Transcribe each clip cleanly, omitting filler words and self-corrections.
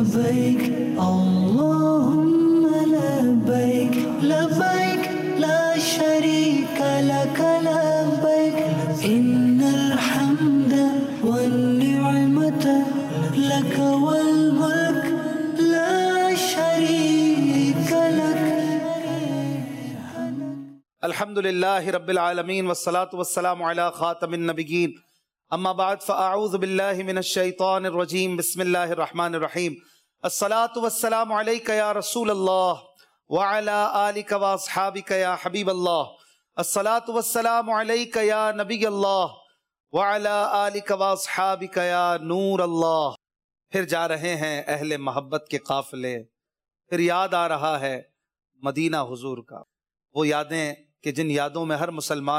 لبيك اللهم لبيك لبيك لا شريك لك لبيك إن الحمد والنعمة لك والملك لا شريك لك. الحمدللہ رب العالمین والصلاة والسلام علی خاتم النبیین اما بعد فاعوذ باللہ من الشیطان الرجیم بسم اللہ الرحمن الرحیم الصلاة والسلام علیک یا رسول اللہ وعلی آلک واصحابک یا حبیب اللہ الصلاة والسلام علیک یا نبی اللہ وعلی آلک واصحابک یا نور اللہ. پھر جا رہے ہیں اہل محبت کے قافلے، پھر یاد آ رہا ہے مدینہ حضور کا، وہ یادیں کہ جن یادوں میں ہر مسلمان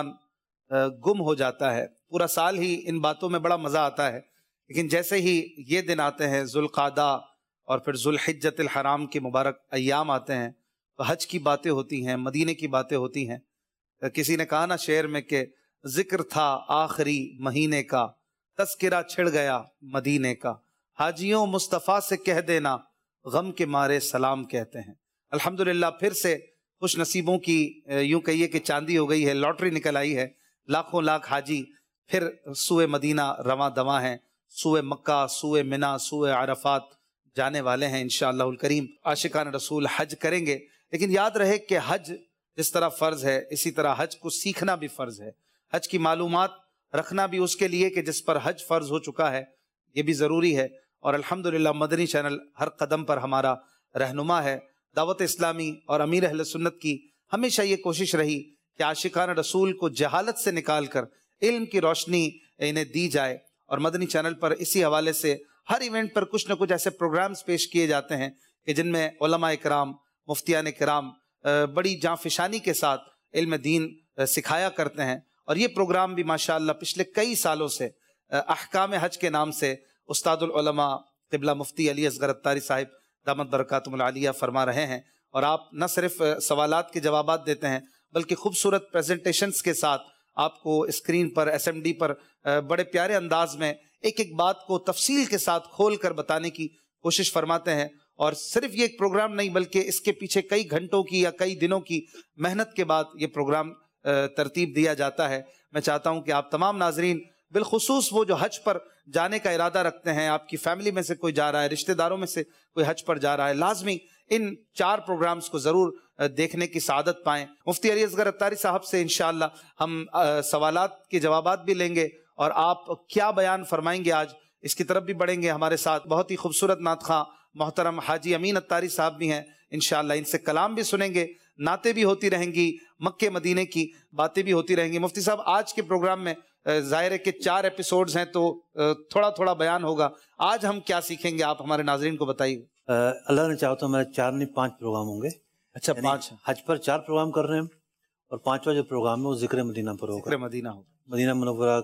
گم ہو جاتا ہے. پورا سال ہی ان باتوں میں بڑا مزہ آتا ہے، لیکن جیسے ہی یہ دن آتے ہیں ذوالقعدہ اور پھر ذوالحجۃ الحرام کے مبارک ایام آتے ہیں تو حج کی باتیں ہوتی ہیں، مدینے کی باتیں ہوتی ہیں. کسی نے کہا نا شعر میں کہ ذکر تھا آخری مہینے کا، تذکرہ چھڑ گیا مدینے کا، حاجیوں مصطفیٰ سے کہہ دینا غم کے مارے سلام کہتے ہیں. الحمدللہ پھر سے خوش نصیبوں کی یوں کہیے کہ چاندی ہو گئی ہے، لاٹری نکل آئی ہے. لاکھوں لاکھ حاجی پھر سوئے مدینہ رواں دواں ہیں، سوئے مکہ، سوئے منی، سوئے عرفات جانے والے ہیں انشاءاللہ الکریم. عاشقان رسول حج کریں گے، لیکن یاد رہے کہ حج جس طرح فرض ہے اسی طرح حج کو سیکھنا بھی فرض ہے. حج کی معلومات رکھنا بھی اس کے لیے کہ جس پر حج فرض ہو چکا ہے یہ بھی ضروری ہے. اور الحمدللہ مدنی چینل ہر قدم پر ہمارا رہنما ہے. دعوت اسلامی اور امیر اہل سنت کی ہمیشہ یہ کوشش رہی کہ عاشقان رسول کو جہالت سے نکال کر علم کی روشنی انہیں دی جائے، اور مدنی چینل پر اسی حوالے سے ہر ایونٹ پر کچھ نہ کچھ ایسے پروگرامز پیش کیے جاتے ہیں کہ جن میں علماء کرام، مفتیان کرام بڑی جانفشانی کے ساتھ علم دین سکھایا کرتے ہیں. اور یہ پروگرام بھی ماشاءاللہ پچھلے کئی سالوں سے احکام حج کے نام سے استاد العلماء قبلہ مفتی علی اصغر عطاری صاحب دامت برکاتہم العالیہ فرما رہے ہیں. اور آپ نہ صرف سوالات کے جوابات دیتے ہیں بلکہ خوبصورت پریزنٹیشنز کے ساتھ آپ کو اسکرین پر SMD پر بڑے پیارے انداز میں ایک ایک بات کو تفصیل کے ساتھ کھول کر بتانے کی کوشش فرماتے ہیں. اور صرف یہ ایک پروگرام نہیں بلکہ اس کے پیچھے کئی گھنٹوں کی یا کئی دنوں کی محنت کے بعد یہ پروگرام ترتیب دیا جاتا ہے. میں چاہتا ہوں کہ آپ تمام ناظرین، بالخصوص وہ جو حج پر جانے کا ارادہ رکھتے ہیں، آپ کی فیملی میں سے کوئی جا رہا ہے، رشتہ داروں میں سے کوئی حج پر جا رہا ہے، لازمی ان 4 پروگرامز کو ضرور دیکھنے کی سعادت پائیں. مفتی علی اصغر عطاری صاحب سے انشاءاللہ ہم سوالات کے جوابات بھی لیں گے اور آپ کیا بیان فرمائیں گے آج اس کی طرف بھی بڑھیں گے. ہمارے ساتھ بہت ہی خوبصورت نعت خواں محترم حاجی امین عطاری صاحب بھی ہیں، انشاءاللہ ان سے کلام بھی سنیں گے، نعتیں بھی ہوتی رہیں گی، مکے مدینے کی باتیں بھی ہوتی رہیں گی. مفتی صاحب آج کے پروگرام میں ظاہر ہے کہ 4 ایپیسوڈز ہیں تو تھوڑا تھوڑا بیان ہوگا. آج ہم کیا سیکھیں گے آپ ہمارے ناظرین کو بتائیے. اللہ نے چاہا تو ہمارے 4 نہیں 5 پروگرام ہوں گے. اچھا 5 حج پر 4 پروگرام کر رہے ہیں اور 5واں جو پروگرام ہے وہ ذکر مدینہ پر ہوگا. ذکر مدینہ ہوگا. مدینہ منورہ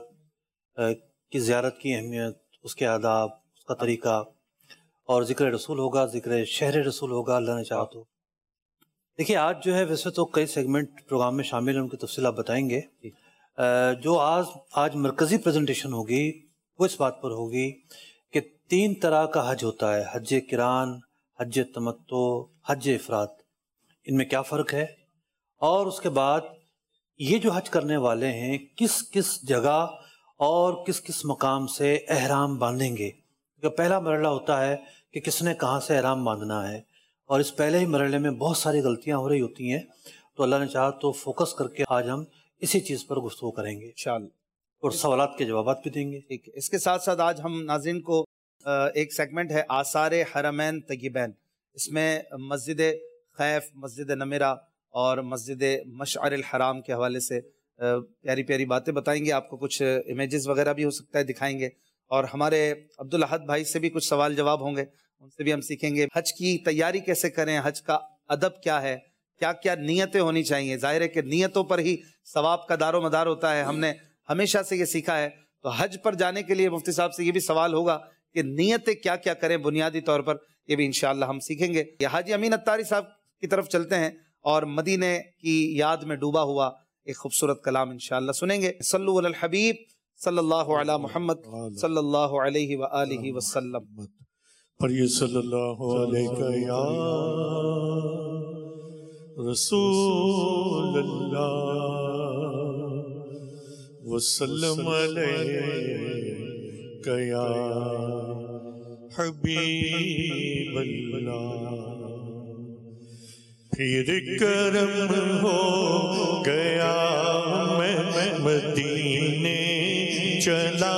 کی زیارت کی اہمیت، اس کے آداب، اس کا طریقہ، اور ذکر رسول ہوگا، ذکر شہر رسول ہوگا اللہ نے چاہا تو. دیکھیے آج جو ہے ویسے تو کئی سیگمنٹ پروگرام میں شامل ہیں، ان کی تفصیل آپ بتائیں گے. جو آج مرکزی پریزنٹیشن ہوگی وہ اس بات پر ہوگی کہ 3 طرح کا حج ہوتا ہے: حج قران، حج تمتع، حج افراد. ان میں کیا فرق ہے، اور اس کے بعد یہ جو حج کرنے والے ہیں کس کس جگہ اور کس کس مقام سے احرام باندھیں گے. کیونکہ پہلا مرحلہ ہوتا ہے کہ کس نے کہاں سے احرام باندھنا ہے، اور اس پہلے ہی مرحلے میں بہت ساری غلطیاں ہو رہی ہوتی ہیں. تو اللہ نے چاہا تو فوکس کر کے آج ہم اسی چیز پر گفتگو کریں گے انشاءاللہ، اور سوالات کے جوابات بھی دیں گے. ٹھیک ہے. اس کے ساتھ ساتھ آج ہم ناظرین کو ایک سیگمنٹ ہے آثار حرمین طیبین، اس میں مسجد خیف، مسجد نمرہ اور مسجد مشعر الحرام کے حوالے سے پیاری پیاری باتیں بتائیں گے. آپ کو کچھ امیجز وغیرہ بھی ہو سکتا ہے دکھائیں گے، اور ہمارے عبدالاحد بھائی سے بھی کچھ سوال جواب ہوں گے، ان سے بھی ہم سیکھیں گے حج کی تیاری کیسے کریں، حج کا ادب کیا ہے، کیا کیا نیتیں ہونی چاہیے. ظاہر ہے کہ نیتوں پر ہی ثواب کا دار و مدار ہوتا ہے، ہم نے ہمیشہ سے یہ سیکھا ہے. تو حج پر جانے کے لیے مفتی صاحب سے یہ بھی سوال ہوگا کہ نیتیں کیا کیا کریں بنیادی طور پر، یہ بھی انشاءاللہ ہم سیکھیں گے. یہ حاجی امین عطاری صاحب کی طرف چلتے ہیں اور مدینے کی یاد میں ڈوبا ہوا ایک خوبصورت کلام انشاءاللہ سنیں گے. صلو علی الحبیب صلی اللہ علی محمد صلی اللہ علیہ وآلہ وسلم. پڑھیے صلی اللہ علیہ یا رسول اللہ وسلم علیہ یا حبیب اللہ۔ پھر کرم ہو گیا میں مدینے چلا،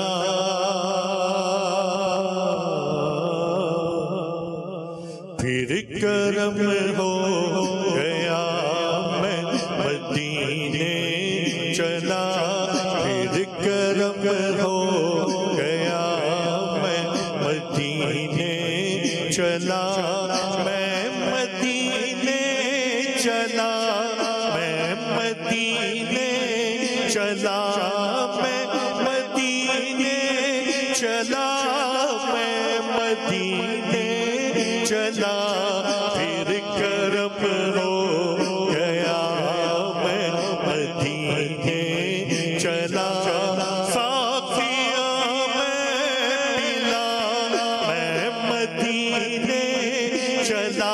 پھر کرم ہو گیا میں مدینے چلا، پھر کرم ہو گیا میں مدینے چلا، میں مدینے چلا، میں مدینے چلا، میں مدینے چلا، میں مدینے چلا، پھر کرم ہو گیا میں مدینے چلا، ساقیاں میں پلا میں مدینے چلا،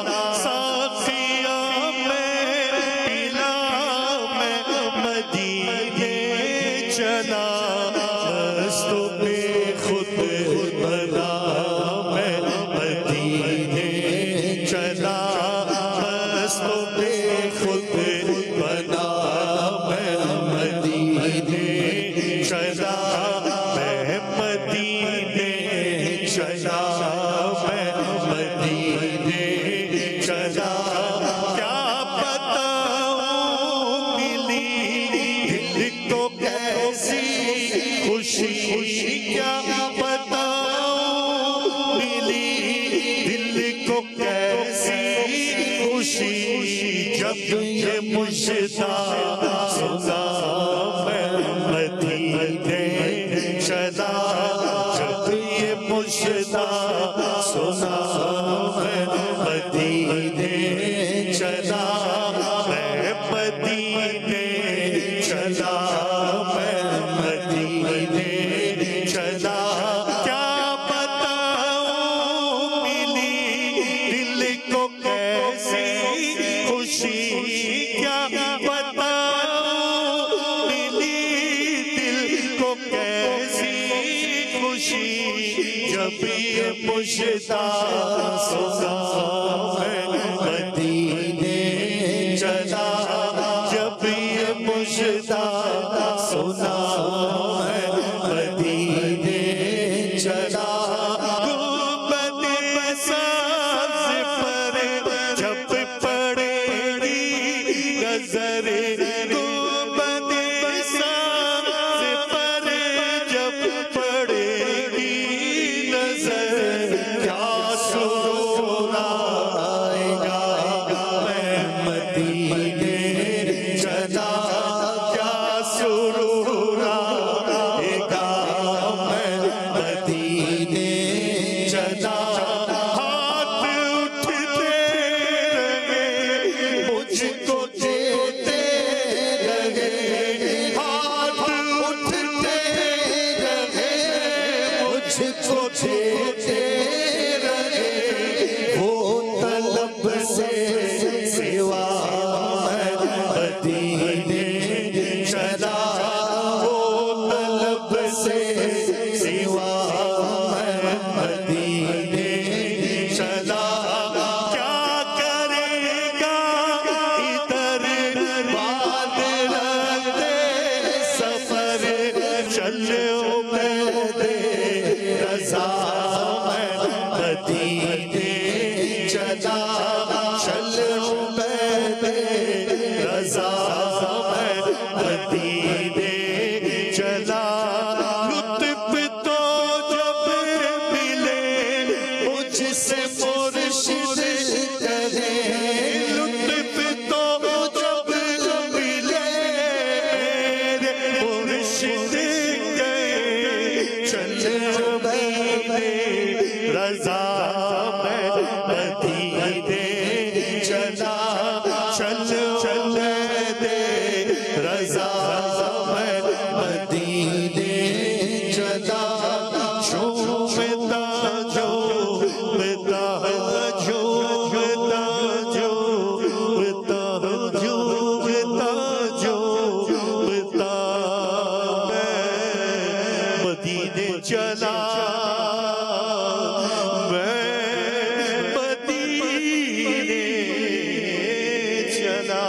ساقیاں میں پلا میں مدینے چلا، مست بے خود بنا میں مدینے چلا، مست بے خود بنا میں مدینے چلا، میں مدینے چلا، میں مدینے چلا، کیا بتاؤں ملی دل کو کیسی خوشی، کیا بتاؤں ملی دل کو کیسی خوشی، جب یہ مجھتا سنا میں مدینے چلا، جب یہ مجھتا سنا میں مدینے چلا، میں مدینے چلا، میں مدینے چلا، کیا بتاؤں ملی دل کو کیسی خوشی، کیا بتاؤں ملی دل کو کیسی خوشی، جب یہ مجھتا سنا میں مدینے چلا، جب یہ مجھتا سنا میں مدینے چلا، گنبد سبز پر جب پڑے گی نظر، گنبد سبز پر جب پڑے گی نظر، کیا سرور آئے گا میں مدینے چلا، کیا سرور آئے گا میں مدینے چلا، ہاتھ اٹھتے رہے مجھ کو دیتے رہے، ہاتھ اٹھتے رہے مجھ کو دیتے رہے، وہ طلب سے سوا میں مدینے چلا، وہ طلب سے سوا میں مدینے چلا، کیا کرے گا ادھر باد رہتے سفر، چلو عبید رضا میں مدینے چلا، چلو عبید رضا میں مدینے چلا، لطف تو جب ملے مجھ سے مرشد کہے، لطف تو جب ملے میرے مرشد کہے، چلو عبید رضا میں مدینے چلا، چلو عبید رضا میں مدینے چلا، چومتا جو झूमता झूमता मैं मदीने चला, मैं मदीने चला।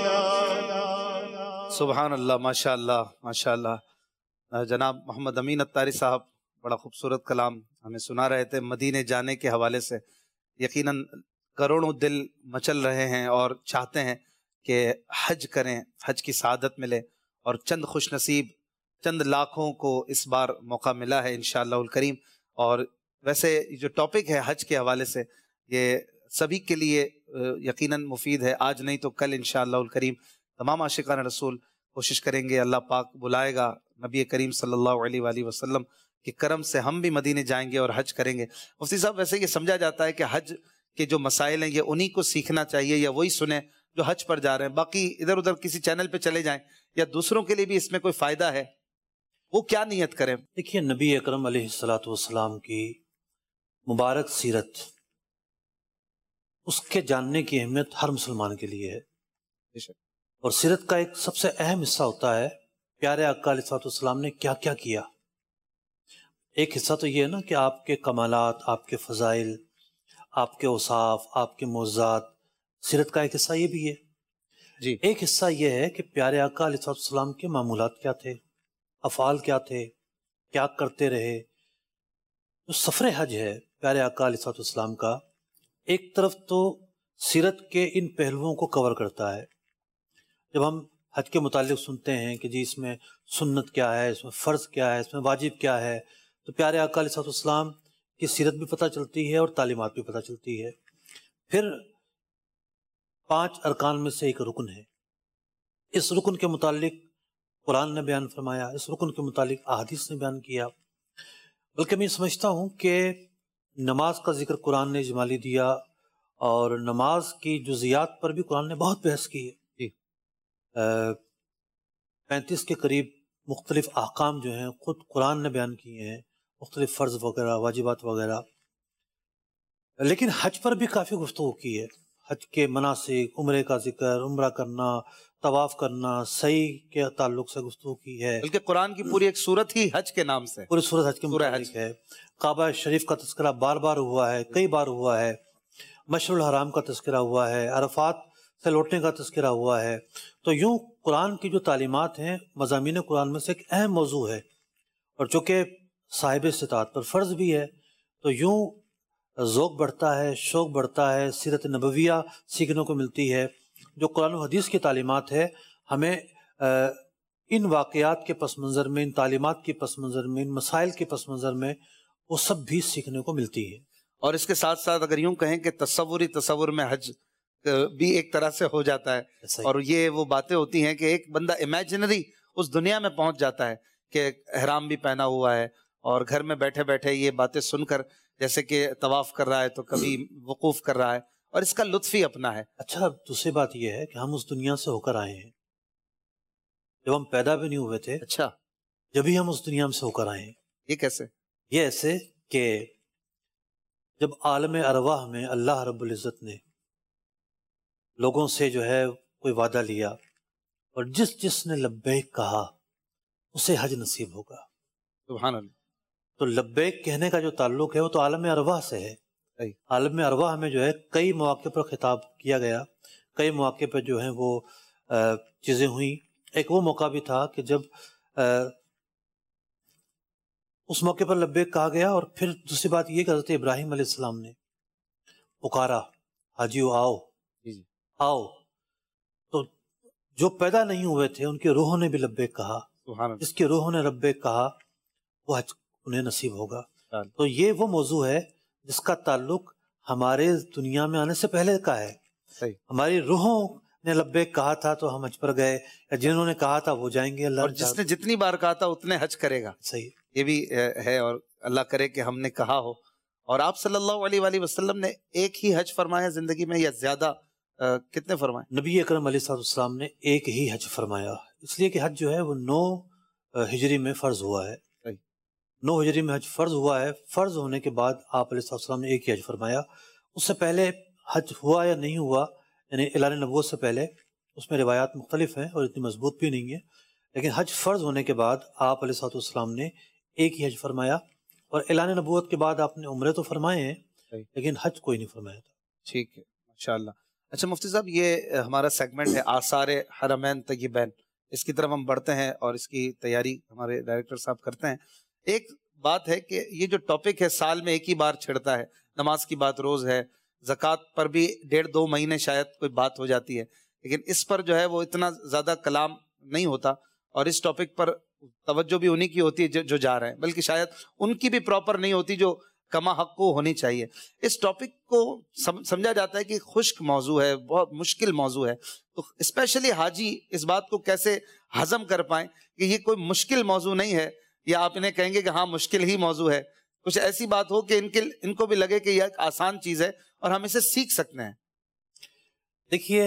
सुबहान अल्लाह, माशा अल्लाह, माशा अल्लाह। जनाब मोहम्मद अमीन अत्तारी साहब बड़ा खूबसूरत कलाम हमें सुना रहे थे मदीने जाने के हवाले से। यकीनन करोड़ों दिल मचल रहे हैं और चाहते हैं कि हज करें, हज की सआदत मिले, और चंद खुश नसीब, चंद लाखों को इस बार मौका मिला है इंशाअल्लाहुल करीम। और वैसे जो टॉपिक है हज के हवाले से, ये सभी के लिए यकीनन मुफीद है। आज नहीं तो कल इंशाअल्लाहुल करीम तमाम आशिकान रसूल कोशिश करेंगे, अल्लाह पाक बुलाएगा, नबी करीम सल्लल्लाहु अलैहि वसल्लम के करम से हम भी मदीने जाएंगे और हज करेंगे। मुफ्ती साहब, वैसे ये समझा जाता है कि हज के जो मसाइल हैं ये उन्हीं को सीखना चाहिए या वही सुने जो हज पर जा रहे हैं, बाकी इधर उधर किसी चैनल पे चले जाएं, या दूसरों के लिए भी इसमें कोई फायदा है, वो क्या नियत करें? देखिए, नबी अकरम अलैहिस्सलातु वस्सलाम की मुबारक सीरत, उसके जानने की अहमियत हर मुसलमान के लिए है। और सीरत का एक सबसे अहम हिस्सा होता है प्यारे आका अलैहिस्सलातु वस्सलाम ने क्या क्या किया। एक हिस्सा तो ये है ना कि आपके कमालात, आपके फ़ज़ाइल, आपके औसाफ, आपके मौज़ात, सीरत का एक हिस्सा ये भी है जी। एक हिस्सा ये है कि प्यारे आका अलैहिस्सलातु वस्सलाम के मामूलात क्या थे, अफ़आल क्या थे, क्या करते रहे। जो सफ़र हज है प्यारे आका अलैहिस्सलातु वस्सलाम का, एक तरफ तो सीरत के इन पहलुओं को कवर करता है। जब हम हज के मुतालिक सुनते हैं कि जी इसमें सुन्नत क्या है, इसमें फ़र्ज़ क्या है, इसमें वाजिब क्या है, तो प्यारे आका अलैहिस्सलातु वस्सलाम की सीरत भी पता चलती है और तालीमात भी पता चलती है। फिर 5 अरकान में से एक रुकन है, इस रुकन के मुतालिक कुरान ने बयान फरमाया, इस रुकन के मुतालिक अहादीस ने बयान किया। बल्कि मैं समझता हूँ कि नमाज का जिक्र कुरान ने इजमाली दिया, और नमाज की जुज़ियात पर भी कुरान ने बहुत बहस की है। 35 के करीब मुख्तलिफ अहकाम जो हैं खुद कुरान ने बयान किए हैं, मुख्तलिफ फ़र्ज़ वगैरह, वाजिबात वगैरह। लेकिन हज पर भी काफ़ी गुफ्तगू की है। हज के मनासिक, उम्रे का जिक्र, उम्रा करना, तवाफ़ करना, सही के ताल्लुक से गुफ्तगू की है। बल्कि कुरान की पूरी एक सूरत ही हज के नाम से, पूरी सूरत हज के मुतालिक है। काबा शरीफ का तज़किरा बार बार हुआ है, कई बार हुआ है। मशरुल हराम का तज़किरा हुआ है, अरफात से लौटने का तज़किरा हुआ है। तो यूँ कुरान की जो तालीमात हैं मज़ामीन कुरान में से एक अहम मौजू है, और चूँकि साहिब इस्तिताअत पर फ़र्ज़ भी है, तो यूँ ज़ौक़ बढ़ता है, शौक़ बढ़ता है, सीरत नबविया सीखने को मिलती है। जो कुरान और हदीस की तालीमात है, हमें इन वाक़यात के पस मंज़र में, इन तालीमात के पस मंज़र में, इन मसाइल के पस मंज़र में वो सब भी सीखने को मिलती है। और इसके साथ साथ अगर यूं कहें कि तसव्वुर में हज भी एक तरह से हो जाता है, और ये वो बातें होती हैं कि एक बंदा इमेजिनरी उस दुनिया में पहुंच जाता है कि एहराम भी पहना हुआ है, और घर में बैठे बैठे ये बातें सुनकर जैसे कि तवाफ कर रहा है तो कभी वकूफ कर रहा है, और इसका लुत्फ ही अपना है। अच्छा, दूसरी बात यह है कि हम उस दुनिया से होकर आए हैं, जब हम पैदा भी नहीं हुए थे। अच्छा, जब भी हम उस दुनिया में से होकर आए हैं। ये कैसे? ये ऐसे कि जब आलम अरवाह में अल्लाह रब्बुल इज़्ज़त ने लोगों से जो है कोई वादा लिया, और जिसने लब्बैक कहा उसे हज नसीब होगा। सुभान अल्लाह। तो लब्बैक कहने का जो ताल्लुक है वो तो आलम अरवाह से है। आलम अरवाह में जो है कई मौके पर खिताब किया गया, कई मौके पर जो है वो चीज़ें हुई। एक वो मौका भी था कि जब उस मौके पर लब्बैक कहा गया, और फिर दूसरी बात ये कि हज़रत इब्राहीम अलैहिस्सलाम ने पुकारा, हाजियो आओ आओ। तो जो पैदा नहीं हुए थे उनके रूहों ने भी लब्बैक कहा, जिसके रूहों ने लब्बैक कहा वो हज उन्हें नसीब होगा। तो ये वो मौजू है जिसका ताल्लुक हमारे दुनिया में आने से पहले का है। सही। हमारी रूहों ने लब्बैक कहा था तो हम हज पर गए, या जिन्होंने कहा था वो जाएंगे। अल्लाह, और जिसने जितनी बार कहा था उतने हज करेगा। सही, ये भी है, और अल्लाह करे कि हमने कहा हो। और आप सल्लल्लाहु अलैहि वसल्लम ने एक ही हज फरमाया जिंदगी में, या ज्यादा कितने फरमाए? नबी अकरम अलैहिस्सलाम ने एक ही हज फरमाया, इसलिए कि हज जो है वो 9 हिजरी में फ़र्ज हुआ है। 9 हिजरी में हज फ़र्ज हुआ है। फ़र्ज होने के बाद आप अलैहिस्सलाम ने एक ही हज फरमाया, اس سے پہلے حج ہوا یا نہیں ہوا، یعنی اعلان نبوت سے پہلے، اس میں روایات مختلف ہیں اور اتنی مضبوط بھی نہیں ہیں، لیکن حج فرض ہونے کے بعد آپ علیہ الصلوۃ والسلام نے ایک ہی حج فرمایا، اور اعلان نبوت کے بعد آپ نے عمرے تو فرمائے ہیں لیکن حج کوئی نہیں فرمایا تھا۔ ٹھیک ہے، ماشاءاللہ۔ اچھا مفتی صاحب، یہ ہمارا سیگمنٹ ہے آثار حرمین طیبین، اس کی طرف ہم بڑھتے ہیں اور اس کی تیاری ہمارے ڈائریکٹر صاحب کرتے ہیں۔ ایک بات ہے کہ یہ جو ٹاپک ہے سال میں ایک ہی بار چھڑتا ہے، نماز کی بات روز ہے، زکوٰۃ پر بھی 1.5-2 مہینے شاید کوئی بات ہو جاتی ہے، لیکن اس پر جو ہے وہ اتنا زیادہ کلام نہیں ہوتا، اور اس ٹاپک پر توجہ بھی انہی کی ہوتی ہے جو جا رہے ہیں، بلکہ شاید ان کی بھی پراپر نہیں ہوتی جو کما حق کو ہونی چاہیے۔ اس ٹاپک کو سمجھا جاتا ہے کہ خشک موضوع ہے، بہت مشکل موضوع ہے، تو اسپیشلی حاجی اس بات کو کیسے ہضم کر پائیں کہ یہ کوئی مشکل موضوع نہیں ہے، یا آپ انہیں کہیں گے کہ ہاں مشکل ہی موضوع ہے، کچھ ایسی بات ہو کہ ان کو بھی لگے کہ یہ ایک آسان چیز ہے اور ہم اسے سیکھ سکتے ہیں۔ دیکھیے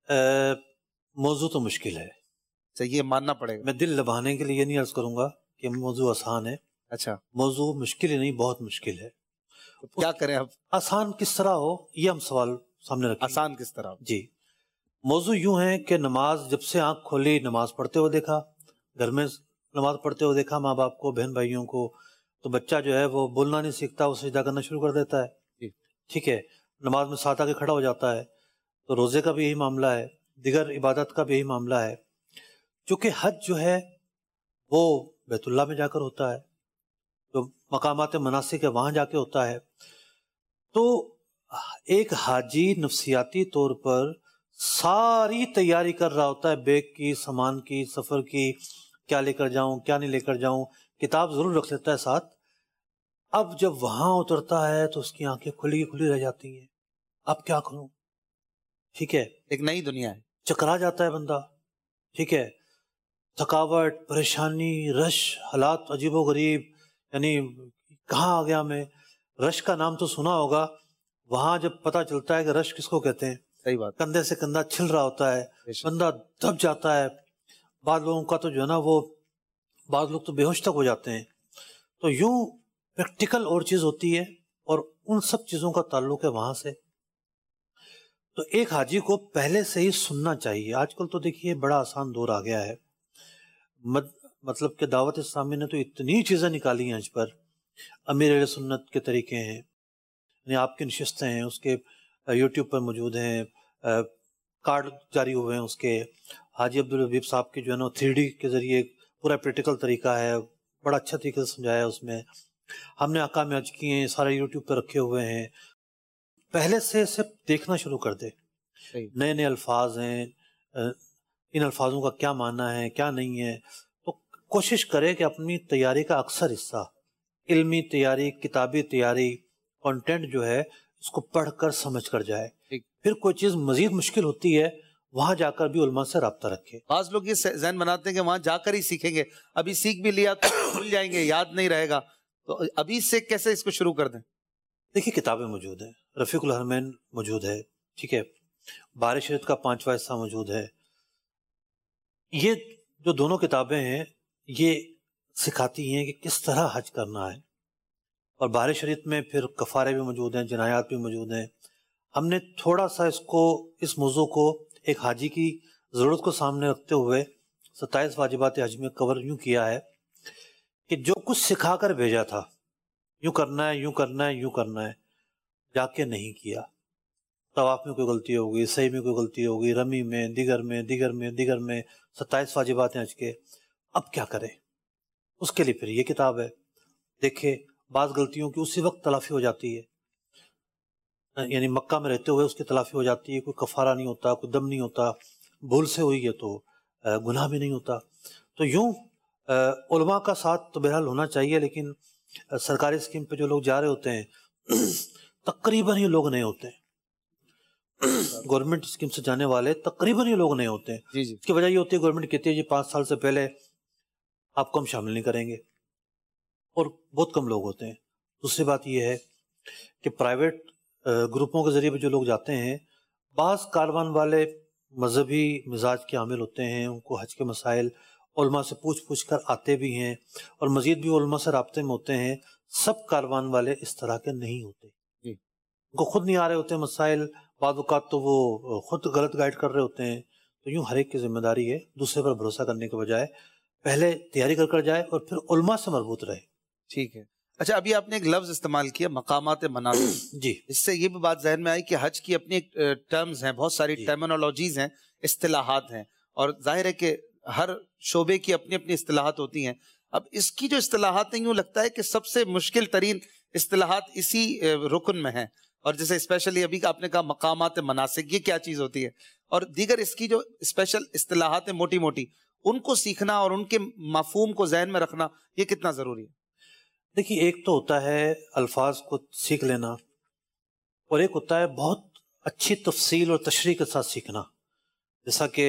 موضوع تو مشکل ہے، یہ ماننا پڑے گا۔ میں دل لبھانے کے لیے نہیں عرض کروں گا کہ موضوع آسان ہے، اچھا، موضوع مشکل ہی نہیں، بہت مشکل ہے۔ کیا کریں اب؟ آسان کس طرح ہو یہ ہم سوال سامنے رکھیں۔ آسان کس طرح؟ جی، موضوع یوں ہے کہ نماز جب سے آنکھ کھولی نماز پڑھتے ہوئے دیکھا، گھر میں نماز پڑھتے ہوئے دیکھا ماں باپ کو، بہن بھائیوں کو، تو بچہ جو ہے وہ بولنا نہیں سیکھتا، وہ سجدہ کرنا شروع کر دیتا ہے، ٹھیک ہے، نماز میں ساتھ آ کے کھڑا ہو جاتا ہے۔ تو روزے کا بھی یہی معاملہ ہے، دیگر عبادت کا بھی یہی معاملہ ہے۔ چونکہ حج جو ہے وہ بیت اللہ میں جا کر ہوتا ہے، جو مقامات مناسک ہے وہاں جا کے ہوتا ہے، تو ایک حاجی نفسیاتی طور پر ساری تیاری کر رہا ہوتا ہے، بیگ کی، سامان کی، سفر کی، کیا لے کر جاؤں کیا نہیں لے کر جاؤں، کتاب ضرور رکھ لیتا ہے ساتھ۔ اب جب وہاں اترتا ہے تو اس کی آنکھیں کھلی کھلی رہ جاتی ہیں، اب کیا کروں، ٹھیک ہے، ایک نئی دنیا ہے، چکرا جاتا ہے بندہ، ٹھیک ہے، تھکاوٹ، پریشانی، رش، حالات عجیب و غریب، یعنی کہاں آ گیا میں۔ رش کا نام تو سنا ہوگا، وہاں جب پتہ چلتا ہے کہ رش کس کو کہتے ہیں، صحیح بات، کندھے سے کندھا چھل رہا ہوتا ہے، بندہ دب جاتا ہے۔ بعض لوگوں کا تو جو ہے نا وہ، بعض لوگ تو بے ہوش تک ہو جاتے ہیں۔ تو یوں پریکٹیکل اور چیز ہوتی ہے، اور ان سب چیزوں کا تعلق ہے وہاں سے۔ تو ایک حاجی کو پہلے سے ہی سننا چاہیے۔ آج کل تو دیکھیے بڑا آسان دور آ گیا ہے، مطلب کہ دعوت اسلامی نے تو اتنی چیزیں نکالی ہیں حج پر، امیر اہل سنت کے طریقے ہیں، یعنی آپ کی نشستیں ہیں، اس کے یوٹیوب پر موجود ہیں، کارڈ جاری ہوئے ہیں اس کے، حاجی عبدالحبیب صاحب کی جو ہے نا 3D کے ذریعے پورا پریکٹیکل طریقہ ہے، بڑا اچھا طریقے سے سمجھایا ہے اس میں۔ ہم نے احکام حج کیے ہیں، سارے یوٹیوب پہ رکھے ہوئے ہیں۔ پہلے سے صرف دیکھنا شروع کر دے، نئے نئے الفاظ ہیں، ان الفاظوں کا کیا معنی ہے کیا نہیں ہے، تو کوشش کرے کہ اپنی تیاری کا اکثر حصہ، علمی تیاری، کتابی تیاری، کنٹینٹ جو ہے اس کو پڑھ کر سمجھ کر جائے۔ پھر کوئی چیز مزید مشکل ہوتی ہے وہاں جا کر بھی علماء سے رابطہ رکھے۔ بعض لوگ یہ ذہن بناتے ہیں کہ وہاں جا کر ہی سیکھیں گے، ابھی سیکھ بھی لیا تو بھول جائیں گے، یاد نہیں رہے گا، تو ابھی سے کیسے اس کو شروع کر دیں؟ دیکھیے کتابیں موجود ہیں، رفیق الحرمین موجود ہے، ٹھیک ہے، بارِ شریعت کا 5واں حصہ موجود ہے۔ یہ جو دونوں کتابیں ہیں یہ سکھاتی ہیں کہ کس طرح حج کرنا ہے، اور بارِ شریعت میں پھر کفارے بھی موجود ہیں، جنایات بھی موجود ہیں۔ ہم نے تھوڑا سا اس موضوع کو ایک حاجی کی ضرورت کو سامنے رکھتے ہوئے 27 واجبات حج میں کور یوں کیا ہے کہ جو کچھ سکھا کر بھیجا تھا، یوں کرنا ہے یوں کرنا ہے یوں کرنا ہے، جا کے نہیں کیا، طواف میں کوئی غلطی ہو گئی، سعی میں کوئی غلطی ہو گئی، رمی میں، دیگر میں 27 واجبات حج کے، اب کیا کرے؟ اس کے لیے پھر یہ کتاب ہے۔ دیکھے بعض غلطیوں کی اسی وقت تلافی ہو جاتی ہے، یعنی مکہ میں رہتے ہوئے اس کی تلافی ہو جاتی ہے، کوئی کفارہ نہیں ہوتا، کوئی دم نہیں ہوتا، بھول سے ہوئی ہے تو گناہ بھی نہیں ہوتا۔ تو یوں علماء کا ساتھ تو بہرحال ہونا چاہیے، لیکن سرکاری اسکیم پہ جو لوگ جا رہے ہوتے ہیں تقریباً ہی لوگ نہیں ہوتے ہیں، گورنمنٹ اسکیم سے جانے والے تقریباً ہی لوگ نہیں ہوتے ہیں۔ جی جی، اس کی وجہ یہ ہوتی ہے گورنمنٹ کہتی ہے جی 5 سال سے پہلے آپ کو ہم شامل نہیں کریں گے، اور بہت کم لوگ ہوتے ہیں۔ دوسری بات یہ ہے کہ پرائیویٹ گروپوں کے ذریعے بھی جو لوگ جاتے ہیں، بعض کاروان والے مذہبی مزاج کے حامل ہوتے ہیں، ان کو حج کے مسائل علماء سے پوچھ کر آتے بھی ہیں، اور مزید بھی علماء سے رابطے میں ہوتے ہیں۔ سب کاروان والے اس طرح کے نہیں ہوتے، ان کو خود نہیں آ رہے ہوتے ہیں مسائل، بعض اوقات تو وہ خود غلط گائیڈ کر رہے ہوتے ہیں. تو یوں ہر ایک کی ذمہ داری ہے دوسرے پر بھروسہ کرنے کے بجائے پہلے تیاری کر جائے اور پھر علماء سے مربوط رہے. ٹھیک ہے. اچھا، ابھی آپ نے ایک لفظ استعمال کیا مقامات مناسک. جی اس سے یہ بھی بات ذہن میں آئی کہ حج کی اپنی ایک ٹرمز ہیں، بہت ساری ٹرمینالوجیز ہیں، اصطلاحات ہیں، اور ظاہر ہے کہ ہر شعبے کی اپنی اپنی اصطلاحات ہوتی ہیں. اب اس کی جو اصطلاحات ہیں، یوں لگتا ہے کہ سب سے مشکل ترین اصطلاحات اسی رکن میں ہیں. اور جیسے اسپیشلی ابھی آپ نے کہا مقامات مناسک، یہ کیا چیز ہوتی ہے، اور دیگر اس کی جو اسپیشل اصطلاحات ہیں موٹی موٹی، ان کو سیکھنا اور ان کے مفہوم کو ذہن میں رکھنا یہ کتنا ضروری ہے؟ دیکھیے، ایک تو ہوتا ہے الفاظ کو سیکھ لینا، اور ایک ہوتا ہے بہت اچھی تفصیل اور تشریح کے ساتھ سیکھنا. جیسا کہ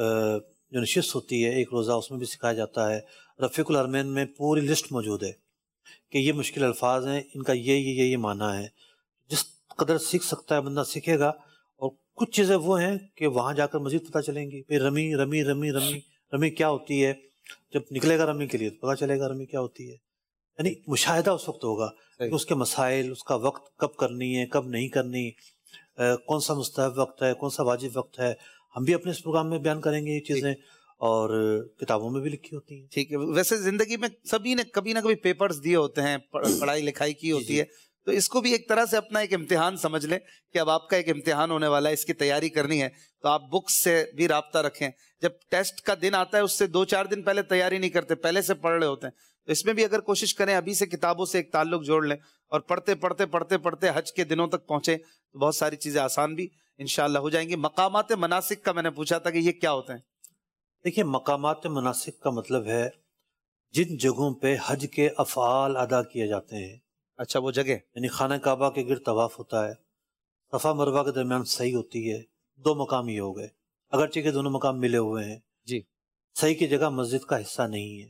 جو نشست ہوتی ہے ایک روزہ، اس میں بھی سکھایا جاتا ہے. رفیق الحرمین میں پوری لسٹ موجود ہے کہ یہ مشکل الفاظ ہیں، ان کا یہ معنی ہے. جس قدر سیکھ سکتا ہے بندہ سیکھے گا. اور کچھ چیزیں وہ ہیں کہ وہاں جا کر مزید پتہ چلیں گی. پھر رمی رمی رمی رمی رمی کیا ہوتی ہے، جب نکلے گا رمی کے لیے تو پتہ چلے گا رمی کیا ہوتی ہے. یعنی مشاہدہ اس وقت ہوگا کہ اس کے مسائل، اس کا وقت کب کرنی ہے کب نہیں کرنی، کون سا مستحب وقت ہے کون سا واجب وقت ہے. ہم بھی اپنے اس پروگرام میں بیان کریں گے یہ چیزیں، اور کتابوں میں بھی لکھی ہوتی ہیں. ٹھیک ہے. ویسے زندگی میں سبھی نے کبھی نہ کبھی پیپرز دیے ہوتے ہیں، پڑھائی لکھائی کی ہوتی ہے، تو اس کو بھی ایک طرح سے اپنا ایک امتحان سمجھ لیں کہ اب آپ کا ایک امتحان ہونے والا ہے، اس کی تیاری کرنی ہے. تو آپ بکس سے بھی رابطہ رکھیں. جب ٹیسٹ کا دن آتا ہے اس سے 2-4 دن پہلے تیاری نہیں کرتے، پہلے سے پڑھ رہے ہوتے ہیں. تو اس میں بھی اگر کوشش کریں ابھی سے کتابوں سے ایک تعلق جوڑ لیں، اور پڑھتے پڑھتے پڑھتے پڑھتے حج کے دنوں تک پہنچے تو بہت ساری چیزیں آسان بھی انشاءاللہ ہو جائیں گی. مقامات مناسک کا میں نے پوچھا تھا کہ یہ کیا ہوتے ہیں؟ دیکھیے، مقامات مناسک کا مطلب ہے جن جگہوں پہ حج کے افعال ادا کیے جاتے ہیں. اچھا، وہ جگہ یعنی خانہ کعبہ کے گرد طواف ہوتا ہے، صفا مروہ کے درمیان صحیح ہوتی ہے. 2 مقام یہ ہو گئے، اگرچہ کہ دونوں مقام ملے ہوئے ہیں. جی. صحیح کی جگہ مسجد کا حصہ نہیں ہے،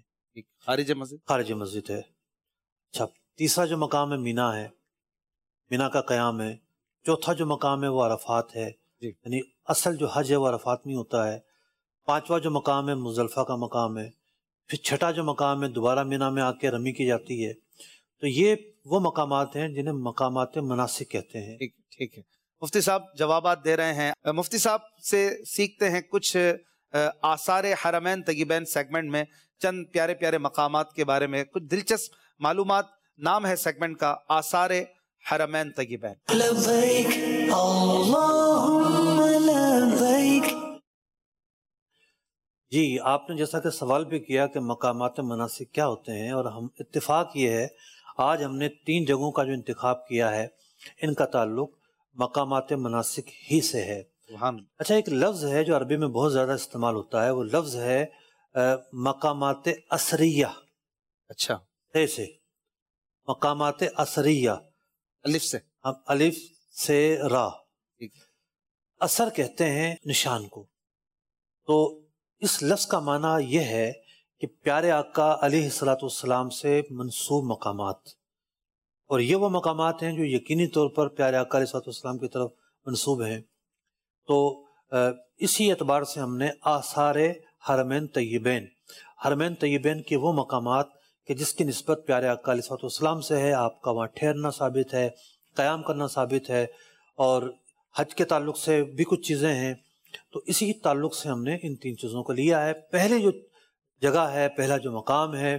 خارج مسجد ہے. اچھا، تیسرا جو مقام ہے مینا ہے، مینا کا قیام ہے. چوتھا جو مقام ہے وہ عرفات ہے. یعنی اصل جو حج ہے وہ عرفات میں ہوتا ہے. 5واں جو مقام ہے مزدلفہ کا مقام ہے. پھر 6ٹھا جو مقام ہے دوبارہ مینا میں آ کے رمی کی جاتی ہے. تو یہ وہ مقامات ہیں جنہیں مقامات مناسک کہتے ہیں. ٹھیک ہے. مفتی صاحب جوابات دے رہے ہیں. مفتی صاحب سے سیکھتے ہیں کچھ آثار حرمین طیبین سیگمنٹ میں چند پیارے پیارے مقامات کے بارے میں کچھ دلچسپ معلومات. نام ہے سیگمنٹ کا آثار حرمین طیبین. لبیک اللہم لبیک. جی، آپ نے جیسا کہ سوال بھی کیا کہ مقامات مناسک کیا ہوتے ہیں، اور ہم اتفاق یہ ہے آج ہم نے 3 جگہوں کا جو انتخاب کیا ہے ان کا تعلق مقامات مناسک ہی سے ہے. اچھا، ایک لفظ ہے جو عربی میں بہت زیادہ استعمال ہوتا ہے، وہ لفظ ہے مقامات اثریہ. اچھا، سے مقامات اثریہ، الف سے را. اثر کہتے ہیں نشان کو. تو اس لفظ کا معنی یہ ہے کہ پیارے آقا علیہ السلام سے منسوب مقامات. اور یہ وہ مقامات ہیں جو یقینی طور پر پیارے آقا علیہ السلام کی طرف منسوب ہیں. تو اسی اعتبار سے ہم نے آثار حرمین طیبین کے وہ مقامات کہ جس کی نسبت پیارے آقا علیہ السلام سے ہے، آپ کا وہاں ٹھہرنا ثابت ہے، قیام کرنا ثابت ہے، اور حج کے تعلق سے بھی کچھ چیزیں ہیں. تو اسی تعلق سے ہم نے ان 3 چیزوں کو لیا ہے. پہلے جو جگہ ہے، پہلا جو مقام ہے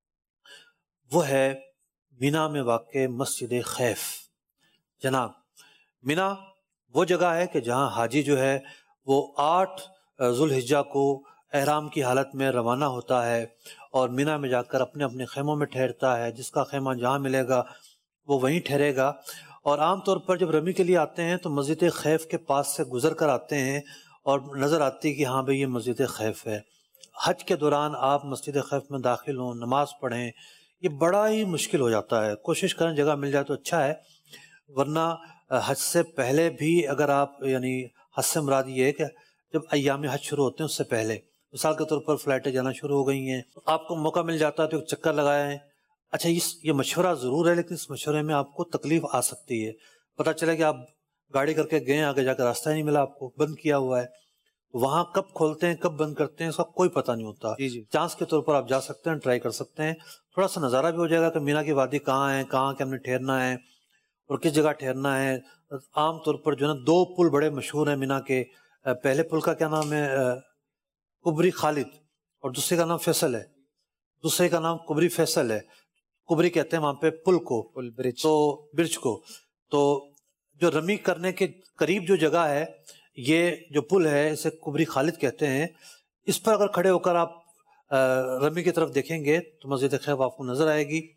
وہ ہے مینا میں واقع مسجد خیف. جناب، مینا وہ جگہ ہے کہ جہاں حاجی جو ہے وہ 8 ذوالحجہ کو احرام کی حالت میں روانہ ہوتا ہے اور مینا میں جا کر اپنے اپنے خیموں میں ٹھہرتا ہے. جس کا خیمہ جہاں ملے گا وہ وہیں ٹھہرے گا. اور عام طور پر جب رمی کے لیے آتے ہیں تو مسجد خیف کے پاس سے گزر کر آتے ہیں اور نظر آتی کہ ہاں بھئی یہ مسجد خیف ہے. حج کے دوران آپ مسجد خیف میں داخل ہوں، نماز پڑھیں، یہ بڑا ہی مشکل ہو جاتا ہے. کوشش کریں جگہ مل جائے تو اچھا ہے، ورنہ حج سے پہلے بھی اگر آپ، یعنی حج سے مراد یہ ہے کہ جب ایام حج شروع ہوتے ہیں اس سے پہلے، مثال کے طور پر فلائٹیں جانا شروع ہو گئی ہیں، آپ کو موقع مل جاتا ہے تو ایک چکر لگائیں. اچھا، یہ مشورہ ضرور ہے، لیکن اس مشورے میں آپ کو تکلیف آ سکتی ہے. پتہ چلے کہ آپ گاڑی کر کے گئے، آگے جا کر راستہ ہی نہیں ملا، آپ کو بند کیا ہوا ہے. وہاں کب کھولتے ہیں کب بند کرتے ہیں اس کا کوئی پتہ نہیں ہوتا. چانس کے طور پر آپ جا سکتے ہیں، ٹرائی کر سکتے ہیں. تھوڑا سا نظارہ بھی ہو جائے گا کہ مینا کی وادی کہاں ہے، کہاں کہ ہم نے ٹھہرنا ہے. اور کس جگہ ٹھہرنا ہے. عام طور پر جو ہے نا 2 پل بڑے مشہور ہیں مینا کے. پہلے پل کا کیا نام ہے؟ کبری خالد، اور دوسرے کا نام فیصل ہے. دوسرے کا نام کبری فیصل ہے. کبری کہتے ہیں وہاں پہ پل کو، تو برج کو. تو جو رمی کرنے کے قریب جو جگہ ہے، یہ جو پل ہے اسے کبری خالد کہتے ہیں. اس پر اگر کھڑے ہو کر آپ رمی کی طرف دیکھیں گے تو مسجد خیف آپ کو نظر آئے گی.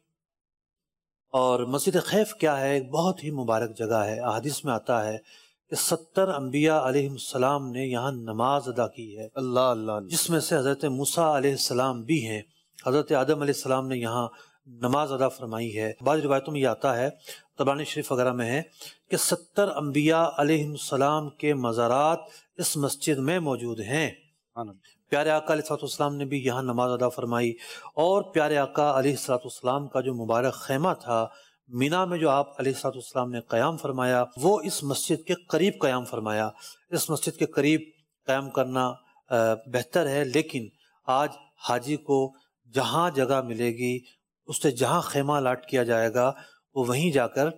اور مسجد خیف کیا ہے؟ ایک بہت ہی مبارک جگہ ہے. احادیث میں آتا ہے کہ 70 انبیاء علیہ السلام نے یہاں نماز ادا کی ہے. اللہ اللہ. جس میں سے حضرت موسیٰ علیہ السلام بھی ہیں. حضرت آدم علیہ السلام نے یہاں نماز ادا فرمائی ہے. بعض روایتوں میں یہ آتا ہے، طبرانی شریف وغیرہ میں ہے، کہ 70 انبیاء علیہ السلام کے مزارات اس مسجد میں موجود ہیں. پیارے آقا علیہ السلام نے بھی یہاں نماز ادا فرمائی. اور پیارے آقا علیہ السلام کا جو مبارک خیمہ تھا مینا میں، جو آپ علیہ السلام نے قیام فرمایا، وہ اس مسجد کے قریب قیام فرمایا. اس مسجد کے قریب قیام کرنا بہتر ہے، لیکن آج حاجی کو جہاں جگہ ملے گی، اس سے جہاں خیمہ لاٹ کیا جائے گا وہ وہیں جا کر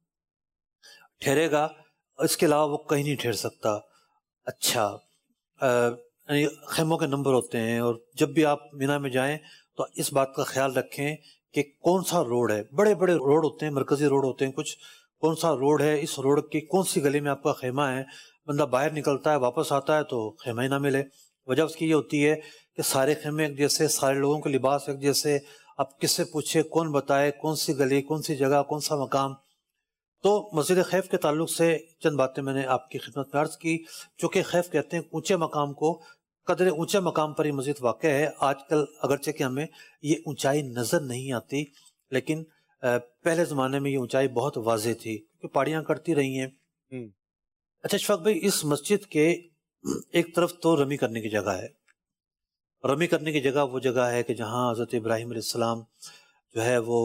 ٹھہرے گا. اس کے علاوہ وہ کہیں نہیں ٹھہر سکتا. اچھا، یعنی خیموں کے نمبر ہوتے ہیں، اور جب بھی آپ مینا میں جائیں تو اس بات کا خیال رکھیں کہ کون سا روڈ ہے. بڑے بڑے روڈ ہوتے ہیں، مرکزی روڈ ہوتے ہیں کچھ. کون سا روڈ ہے، اس روڈ کی کون سی گلی میں آپ کا خیمہ ہے. بندہ باہر نکلتا ہے، واپس آتا ہے تو خیمہ ہی نہ ملے. وجہ اس کی یہ ہوتی ہے کہ سارے خیمے ایک جیسے، سارے لوگوں کے لباس ایک جیسے. اب کس سے پوچھے، کون بتائے کون سی گلی، کون سی جگہ، کون سا مقام. تو مسجد خیف کے تعلق سے چند باتیں میں نے آپ کی خدمت میں عرض کی. چونکہ خیف کہتے ہیں اونچے مقام کو، قدر اونچے مقام پر یہ مسجد واقع ہے. آج کل اگرچہ کہ ہمیں یہ اونچائی نظر نہیں آتی، لیکن پہلے زمانے میں یہ اونچائی بہت واضح تھی کیونکہ پہاڑیاں کٹتی رہی ہیں. اچھا اشفاق بھائی، اس مسجد کے ایک طرف تو رمی کرنے کی جگہ ہے. رمی کرنے کی جگہ وہ جگہ ہے کہ جہاں حضرت ابراہیم علیہ السلام جو ہے وہ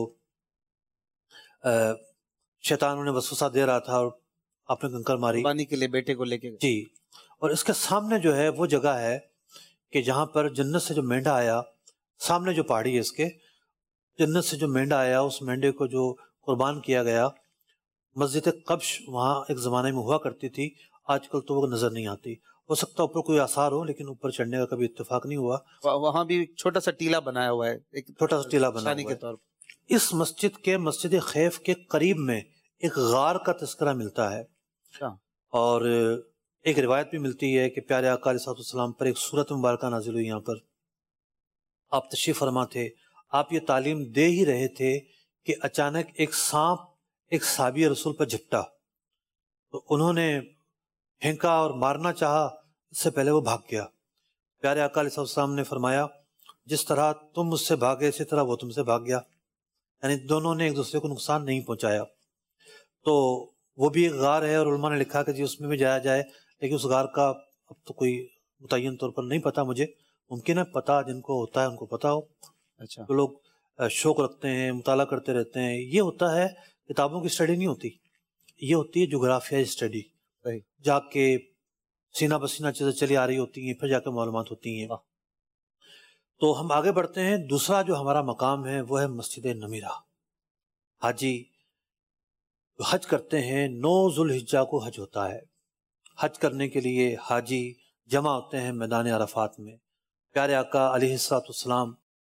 شیطان انہیں وسوسہ دے رہا تھا اور آپ نے کنکر ماری قربانی کے لیے بیٹے کو لے کے. جی. اور اس کے سامنے جو ہے وہ جگہ ہے کہ جہاں پر جنت سے جو مینڈا آیا، سامنے جو پہاڑی ہے اس کے، جنت سے جو مینڈا آیا، اس مینڈے کو جو قربان کیا گیا. مسجد قبش وہاں ایک زمانے میں ہوا کرتی تھی، آج کل تو وہ نظر نہیں آتی. ہو سکتا اوپر کوئی آثار ہو، لیکن اوپر چڑھنے کا کبھی اتفاق نہیں ہوا. وہاں بھی چھوٹا سا ٹیلا بنایا ہوا ہے، ایک چھوٹا سا ٹیلا بنا کے طور پر. اس مسجد کے، مسجد خیف کے قریب میں ایک غار کا تذکرہ ملتا ہے. اور ایک روایت بھی ملتی ہے کہ پیارے آقا علیہ السلام پر ایک سورت مبارکہ نازل ہوئی. یہاں پر آپ تشریف فرما تھے، آپ یہ تعلیم دے ہی رہے تھے کہ اچانک ایک سانپ ایک صحابی رسول پر جھپٹا. تو انہوں نے پھینکا اور مارنا چاہا، اس سے پہلے وہ بھاگ گیا. پیارے آقا علیہ السلام نے فرمایا جس طرح تم مجھ سے بھاگے اسی طرح وہ تم سے بھاگ گیا. یعنی دونوں نے ایک دوسرے کو نقصان نہیں پہنچایا. تو وہ بھی ایک غار ہے، اور علماء نے لکھا کہ جی اس میں بھی جایا جائے، لیکن اس غار کا اب تو کوئی متعین طور پر نہیں پتا مجھے. ممکن ہے پتہ جن کو ہوتا ہے ان کو پتا ہو. اچھا. تو لوگ شوق رکھتے ہیں، مطالعہ کرتے رہتے ہیں. یہ ہوتا ہے، کتابوں کی اسٹڈی نہیں ہوتی، یہ ہوتی ہے جغرافیائی اسٹڈی. جا کے سینہ بسینہ چیزیں چلی آ رہی ہوتی ہیں، پھر جا کے معلومات ہوتی ہیں. تو ہم آگے بڑھتے ہیں. دوسرا جو ہمارا مقام ہے وہ ہے مسجد نمیرہ. حاجی حج کرتے ہیں، 9 ذوالحجہ کو حج ہوتا ہے. حج کرنے کے لیے حاجی جمع ہوتے ہیں میدان عرفات میں. پیارے آقا علیہ السلام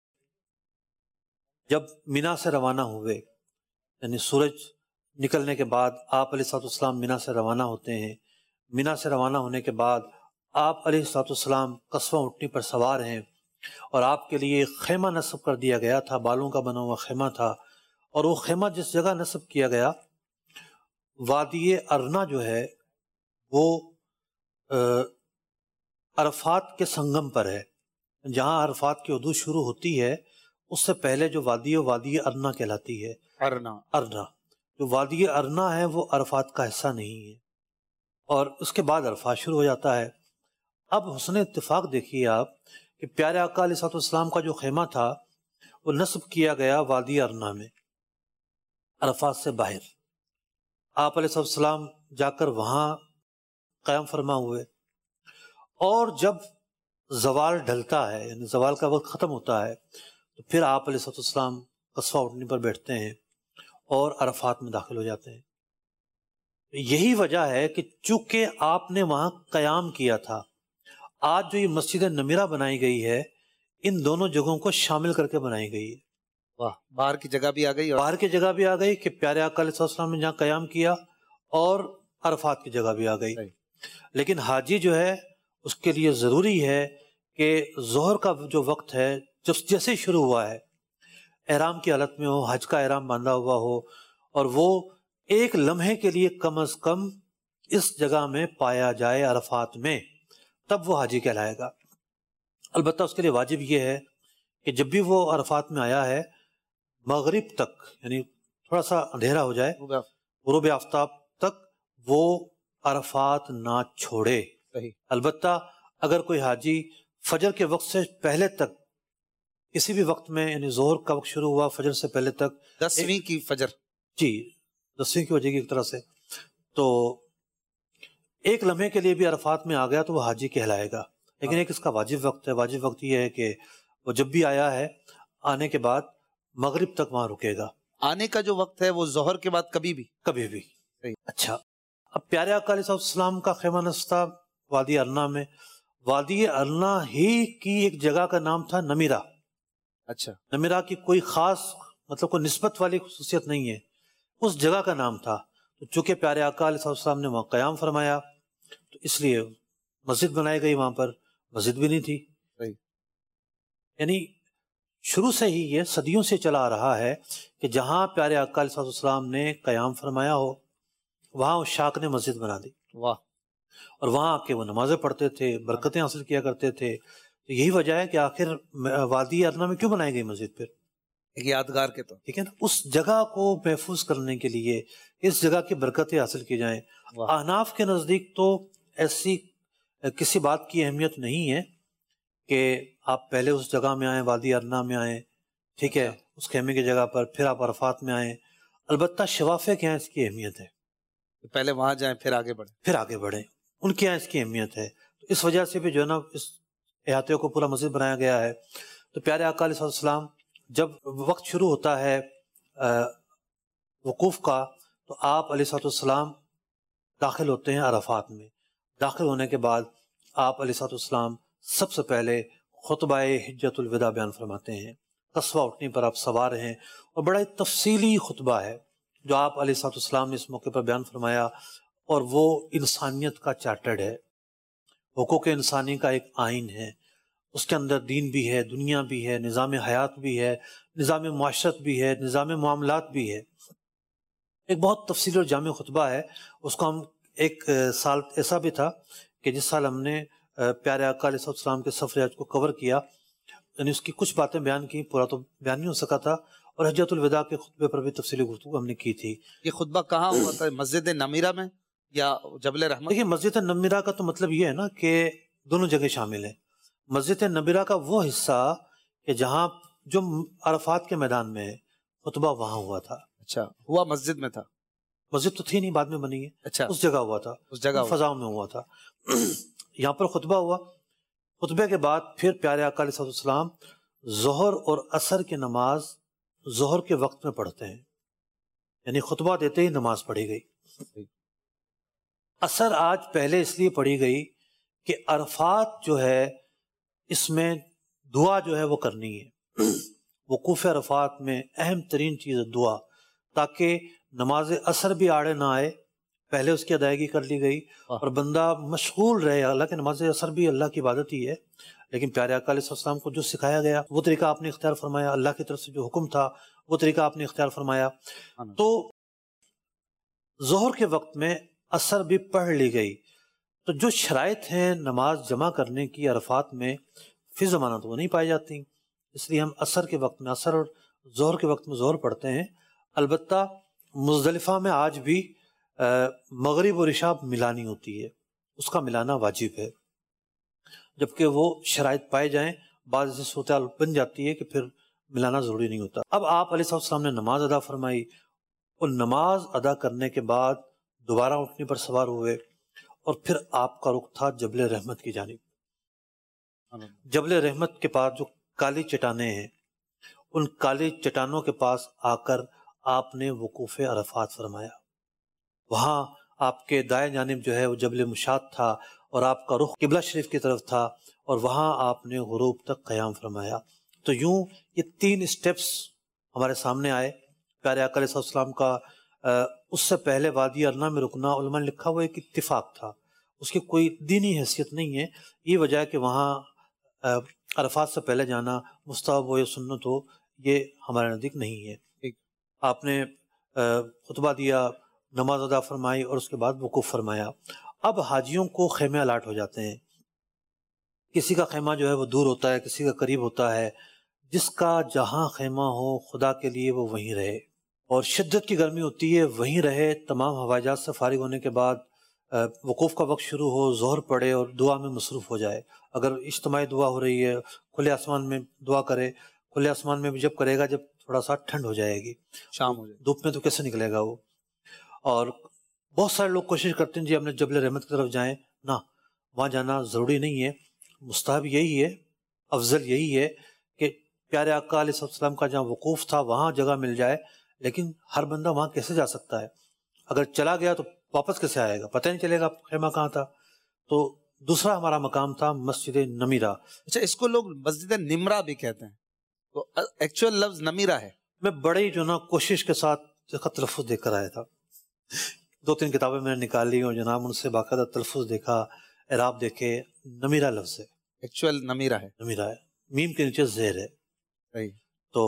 جب مینا سے روانہ ہوئے، یعنی سورج نکلنے کے بعد آپ علیہ السلام مینا سے روانہ ہوتے ہیں. مینا سے روانہ ہونے کے بعد آپ علیہ السلام قصوہ اونٹنی پر سوار ہیں، اور آپ کے لیے خیمہ نصب کر دیا گیا تھا. بالوں کا بنا ہوا خیمہ تھا، اور وہ خیمہ جس جگہ نصب کیا گیا وادی ارنا جو ہے وہ عرفات کے سنگم پر ہے. جہاں عرفات کی حدود شروع ہوتی ہے اس سے پہلے جو وادی ارنا کہلاتی ہے. ارنا جو وادی ارنا ہے وہ عرفات کا حصہ نہیں ہے، اور اس کے بعد عرفات شروع ہو جاتا ہے. اب حسن اتفاق دیکھیے آپ کہ پیارے آقا علیہ السلام کا جو خیمہ تھا وہ نصب کیا گیا وادی ارنا میں، عرفات سے باہر. آپ علیہ السلام جا کر وہاں قیام فرما ہوئے، اور جب زوال ڈھلتا ہے، یعنی زوال کا وقت ختم ہوتا ہے، تو پھر آپ علیہ السلام قصوہ اونٹنی پر بیٹھتے ہیں اور عرفات میں داخل ہو جاتے ہیں. یہی وجہ ہے کہ چونکہ آپ نے وہاں قیام کیا تھا، آج جو یہ مسجد نمیرہ بنائی گئی ہے ان دونوں جگہوں کو شامل کر کے بنائی گئی ہے۔ واہ، باہر کی جگہ بھی آ گئی اور باہر کی جگہ بھی آ گئی کہ پیارے آقا علیہ السلام نے جہاں قیام کیا، اور عرفات کی جگہ بھی آ گئی۔ صحیح۔ لیکن حاجی جو ہے اس کے لیے ضروری ہے کہ ظہر کا جو وقت ہے جیسے شروع ہوا ہے، احرام کی حالت میں ہو، حج کا احرام باندھا ہوا ہو، اور وہ ایک لمحے کے لیے کم از کم اس جگہ میں پایا جائے عرفات میں، تب وہ حاجی کہلائے گا۔ البتہ اس کے لیے واجب یہ ہے کہ جب بھی وہ عرفات میں آیا ہے مغرب تک، یعنی تھوڑا سا اندھیرا ہو جائے، غروب آفتاب تک وہ عرفات نہ چھوڑے۔ صحیح۔ البتہ اگر کوئی حاجی فجر کے وقت سے پہلے تک کسی بھی وقت میں، یعنی ظہر کا وقت شروع ہوا فجر سے پہلے تک، 10ویں کی فجر، جی 10ویں کی وجہ کی ایک طرح سے، تو ایک لمحے کے لیے بھی عرفات میں آ گیا تو وہ حاجی کہلائے گا۔ لیکن ایک اس کا واجب وقت ہے۔ واجب وقت یہ ہے کہ وہ جب بھی آیا ہے آنے کے بعد مغرب تک وہاں رکے گا۔ آنے کا جو وقت ہے وہ ظہر کے بعد کبھی بھی؟ کبھی بھی۔ صحیح۔ اچھا، اب پیارے آقا علیہ السلام کا خیمہ نشستہ وادی ارنا میں، وادی ارنا ہی کی ایک جگہ کا نام تھا نمیرہ۔ اچھا، نمیرہ کی کوئی خاص مطلب کوئی نسبت والی خصوصیت نہیں ہے، اس جگہ کا نام تھا۔ تو چونکہ پیارے آقا علیہ السلام نے وہاں قیام فرمایا تو اس لیے مسجد بنائی گئی، وہاں پر مسجد بھی نہیں تھی۔ صحیح۔ یعنی شروع سے ہی یہ صدیوں سے چلا آ رہا ہے کہ جہاں پیارے آقا علیہ السلام نے قیام فرمایا ہو وہاں اس شاخ نے مسجد بنا دی، واہ، اور وہاں آ کے وہ نمازیں پڑھتے تھے، برکتیں حاصل کیا کرتے تھے۔ تو یہی وجہ ہے کہ آخر وادی ارنا میں کیوں بنائی گئی مسجد پھر؟ ایک یادگار کے طور۔ ٹھیک ہے نا، اس جگہ کو محفوظ کرنے کے لیے، اس جگہ کی برکتیں حاصل کی جائیں۔ واہ، احناف کے نزدیک تو ایسی کسی بات کی اہمیت نہیں ہے کہ آپ پہلے اس جگہ میں آئیں، وادی ارنا میں آئیں، ٹھیک ہے، اس خیمے کی جگہ پر، پھر آپ عرفات میں آئیں۔ البتہ شوافے کے یہاں اس کی اہمیت ہے، پہلے وہاں جائیں پھر آگے بڑھیں۔ پھر آگے بڑھیں، ان کے یہاں اس کی اہمیت ہے۔ تو اس وجہ سے بھی جو ہے نا اس احاطے کو پورا مسجد بنایا گیا ہے۔ تو پیارے آقا علیہ السلام جب وقت شروع ہوتا ہے وقوف کا تو آپ علیہ السلام داخل ہوتے ہیں عرفات میں۔ داخل ہونے کے بعد آپ علیہ السلام سب سے پہلے خطبہ حجۃ الوداع بیان فرماتے ہیں۔ قصوہ اٹھنے پر آپ سوار ہیں، اور بڑا تفصیلی خطبہ ہے جو آپ علیہ السلام نے اس موقع پر بیان فرمایا، اور وہ انسانیت کا چارٹرڈ ہے، حقوق انسانی کا ایک آئین ہے۔ اس کے اندر دین بھی ہے، دنیا بھی ہے، نظام حیات بھی ہے، نظام معاشرت بھی ہے، نظام معاملات بھی ہے۔ ایک بہت تفصیلی اور جامع خطبہ ہے۔ اس کو ہم ایک سال ایسا بھی تھا کہ جس سال ہم نے پیارے آقا علیہ السلام کے سفر حج کو کور کیا، یعنی اس کی کچھ باتیں بیان کی، پورا تو بیان نہیں ہو سکا تھا، اور حجۃ الوداع کے خطبے پر بھی تفصیلی گفتگو ہم نے کی تھی۔ یہ خطبہ کہاں ہوا تھا؟ مسجد نمیرہ میں یا جبل رحمت؟ دیکھیے، مسجد نمیرہ کا تو مطلب یہ ہے نا کہ دونوں جگہ شامل ہیں۔ مسجد نمیرہ کا وہ حصہ کہ جہاں جو عرفات کے میدان میں ہے، خطبہ وہاں ہوا تھا۔ اچھا، ہوا مسجد میں تھا؟ مسجد تو تھی نہیں، بعد میں بنی ہے۔ اچھا، اس جگہ ہوا تھا، اس جگہ ہوا۔ فضاؤں میں ہوا تھا۔ یہاں پر خطبہ ہوا، خطبے کے بعد پھر پیارے آقا علیہ السلام ظہر اور عصر کی نماز ظہر کے وقت میں پڑھتے ہیں، یعنی خطبہ دیتے ہی نماز پڑھی گئی۔ عصر آج پہلے اس لیے پڑھی گئی کہ عرفات جو ہے اس میں دعا جو ہے وہ کرنی ہے۔ وقوف عرفات میں اہم ترین چیز ہے دعا، تاکہ نماز عصر بھی آڑے نہ آئے، پہلے اس کی ادائیگی کر لی گئی اور بندہ مشغول رہے۔ حالانکہ نماز عصر بھی اللہ کی عبادت ہی ہے، لیکن پیارے آقا علیہ السلام کو جو سکھایا گیا وہ طریقہ آپ نے اختیار فرمایا، اللہ کی طرف سے جو حکم تھا وہ طریقہ آپ نے اختیار فرمایا۔ تو ظہر کے وقت میں عصر بھی پڑھ لی گئی۔ تو جو شرائط ہیں نماز جمع کرنے کی عرفات میں فی زمانہ تو وہ نہیں پائی جاتی، اس لیے ہم عصر کے وقت میں عصر اور ظہر کے وقت میں ظہر پڑھتے ہیں۔ البتہ مزدلفہ میں آج بھی مغرب اور عشاء ملانی ہوتی ہے، اس کا ملانا واجب ہے، جبکہ وہ شرائط پائے جائیں، بعض ایسی صورتحال بن جاتی ہے کہ پھر ملانا ضروری نہیں ہوتا۔ اب آپ علیہ السلام نے نماز ادا فرمائی، اور نماز ادا کرنے کے بعد دوبارہ اٹھنے پر سوار ہوئے، اور پھر آپ کا رخ تھا جبل رحمت کی جانب۔ جبل رحمت کے پاس جو کالی چٹانیں ہیں، ان کالی چٹانوں کے پاس آ کر آپ نے وقوف عرفات فرمایا۔ وہاں آپ کے دائیں جانب جو ہے وہ جبل مشات تھا اور آپ کا رخ قبلہ شریف کی طرف تھا اور وہاں آپ نے غروب تک قیام فرمایا۔ تو یوں یہ 3 اسٹیپس ہمارے سامنے آئے۔ پیارے آقا علیہ السلام کا اس سے پہلے وادی ارنا میں رکنا علماء نے لکھا ہوا ایک اتفاق تھا، اس کی کوئی دینی حیثیت نہیں ہے۔ یہ وجہ ہے کہ وہاں عرفات سے پہلے جانا مستحب ہو یا سنت ہو، یہ ہمارے نزدیک نہیں ہے۔ آپ نے خطبہ دیا، نماز ادا فرمائی اور اس کے بعد وقوف فرمایا۔ اب حاجیوں کو خیمے الاٹ ہو جاتے ہیں، کسی کا خیمہ جو ہے وہ دور ہوتا ہے، کسی کا قریب ہوتا ہے۔ جس کا جہاں خیمہ ہو خدا کے لیے وہ وہیں رہے، اور شدت کی گرمی ہوتی ہے وہیں رہے۔ تمام ہوائی جہاز سے فارغ ہونے کے بعد وقوف کا وقت شروع ہو، ظہر پڑے اور دعا میں مصروف ہو جائے۔ اگر اجتماعی دعا ہو رہی ہے کھلے آسمان میں دعا کرے، کھلے آسمان میں بھی جب کرے گا جب تھوڑا سا ٹھنڈ ہو جائے گی، شام ہو جائے، دھوپ میں تو کیسے نکلے گا وہ۔ اور بہت سارے لوگ کوشش کرتے ہیں جی ہم نے جبل رحمت کی طرف جائیں، نہ، وہاں جانا ضروری نہیں ہے۔ مستحب یہی ہے، افضل یہی ہے کہ پیارے آقا علیہ السلام کا جہاں وقوف تھا وہاں جگہ مل جائے، لیکن ہر بندہ وہاں کیسے جا سکتا ہے؟ اگر چلا گیا تو واپس کیسے آئے گا؟ پتہ نہیں چلے گا خیمہ کہاں تھا۔ تو دوسرا ہمارا مقام تھا مسجد نمیرہ۔ اچھا، اس کو لوگ مسجد نمرہ بھی کہتے ہیں، تو ایکچوئل لفظ نمیرہ ہے۔ میں بڑی جو نا کوشش کے ساتھ اس کا تلفظ دیکھ کر آیا تھا، 2-3 کتابیں میں نے نکال لی اور جناب ان سے باقاعدہ تلفظ دیکھا، اعراب دیکھے۔ نمیرہ لفظ ہے، ایکچوئل نمیرہ ہے، نمیرہ ہے، میم کے نیچے زیر ہے۔ صحیح۔ تو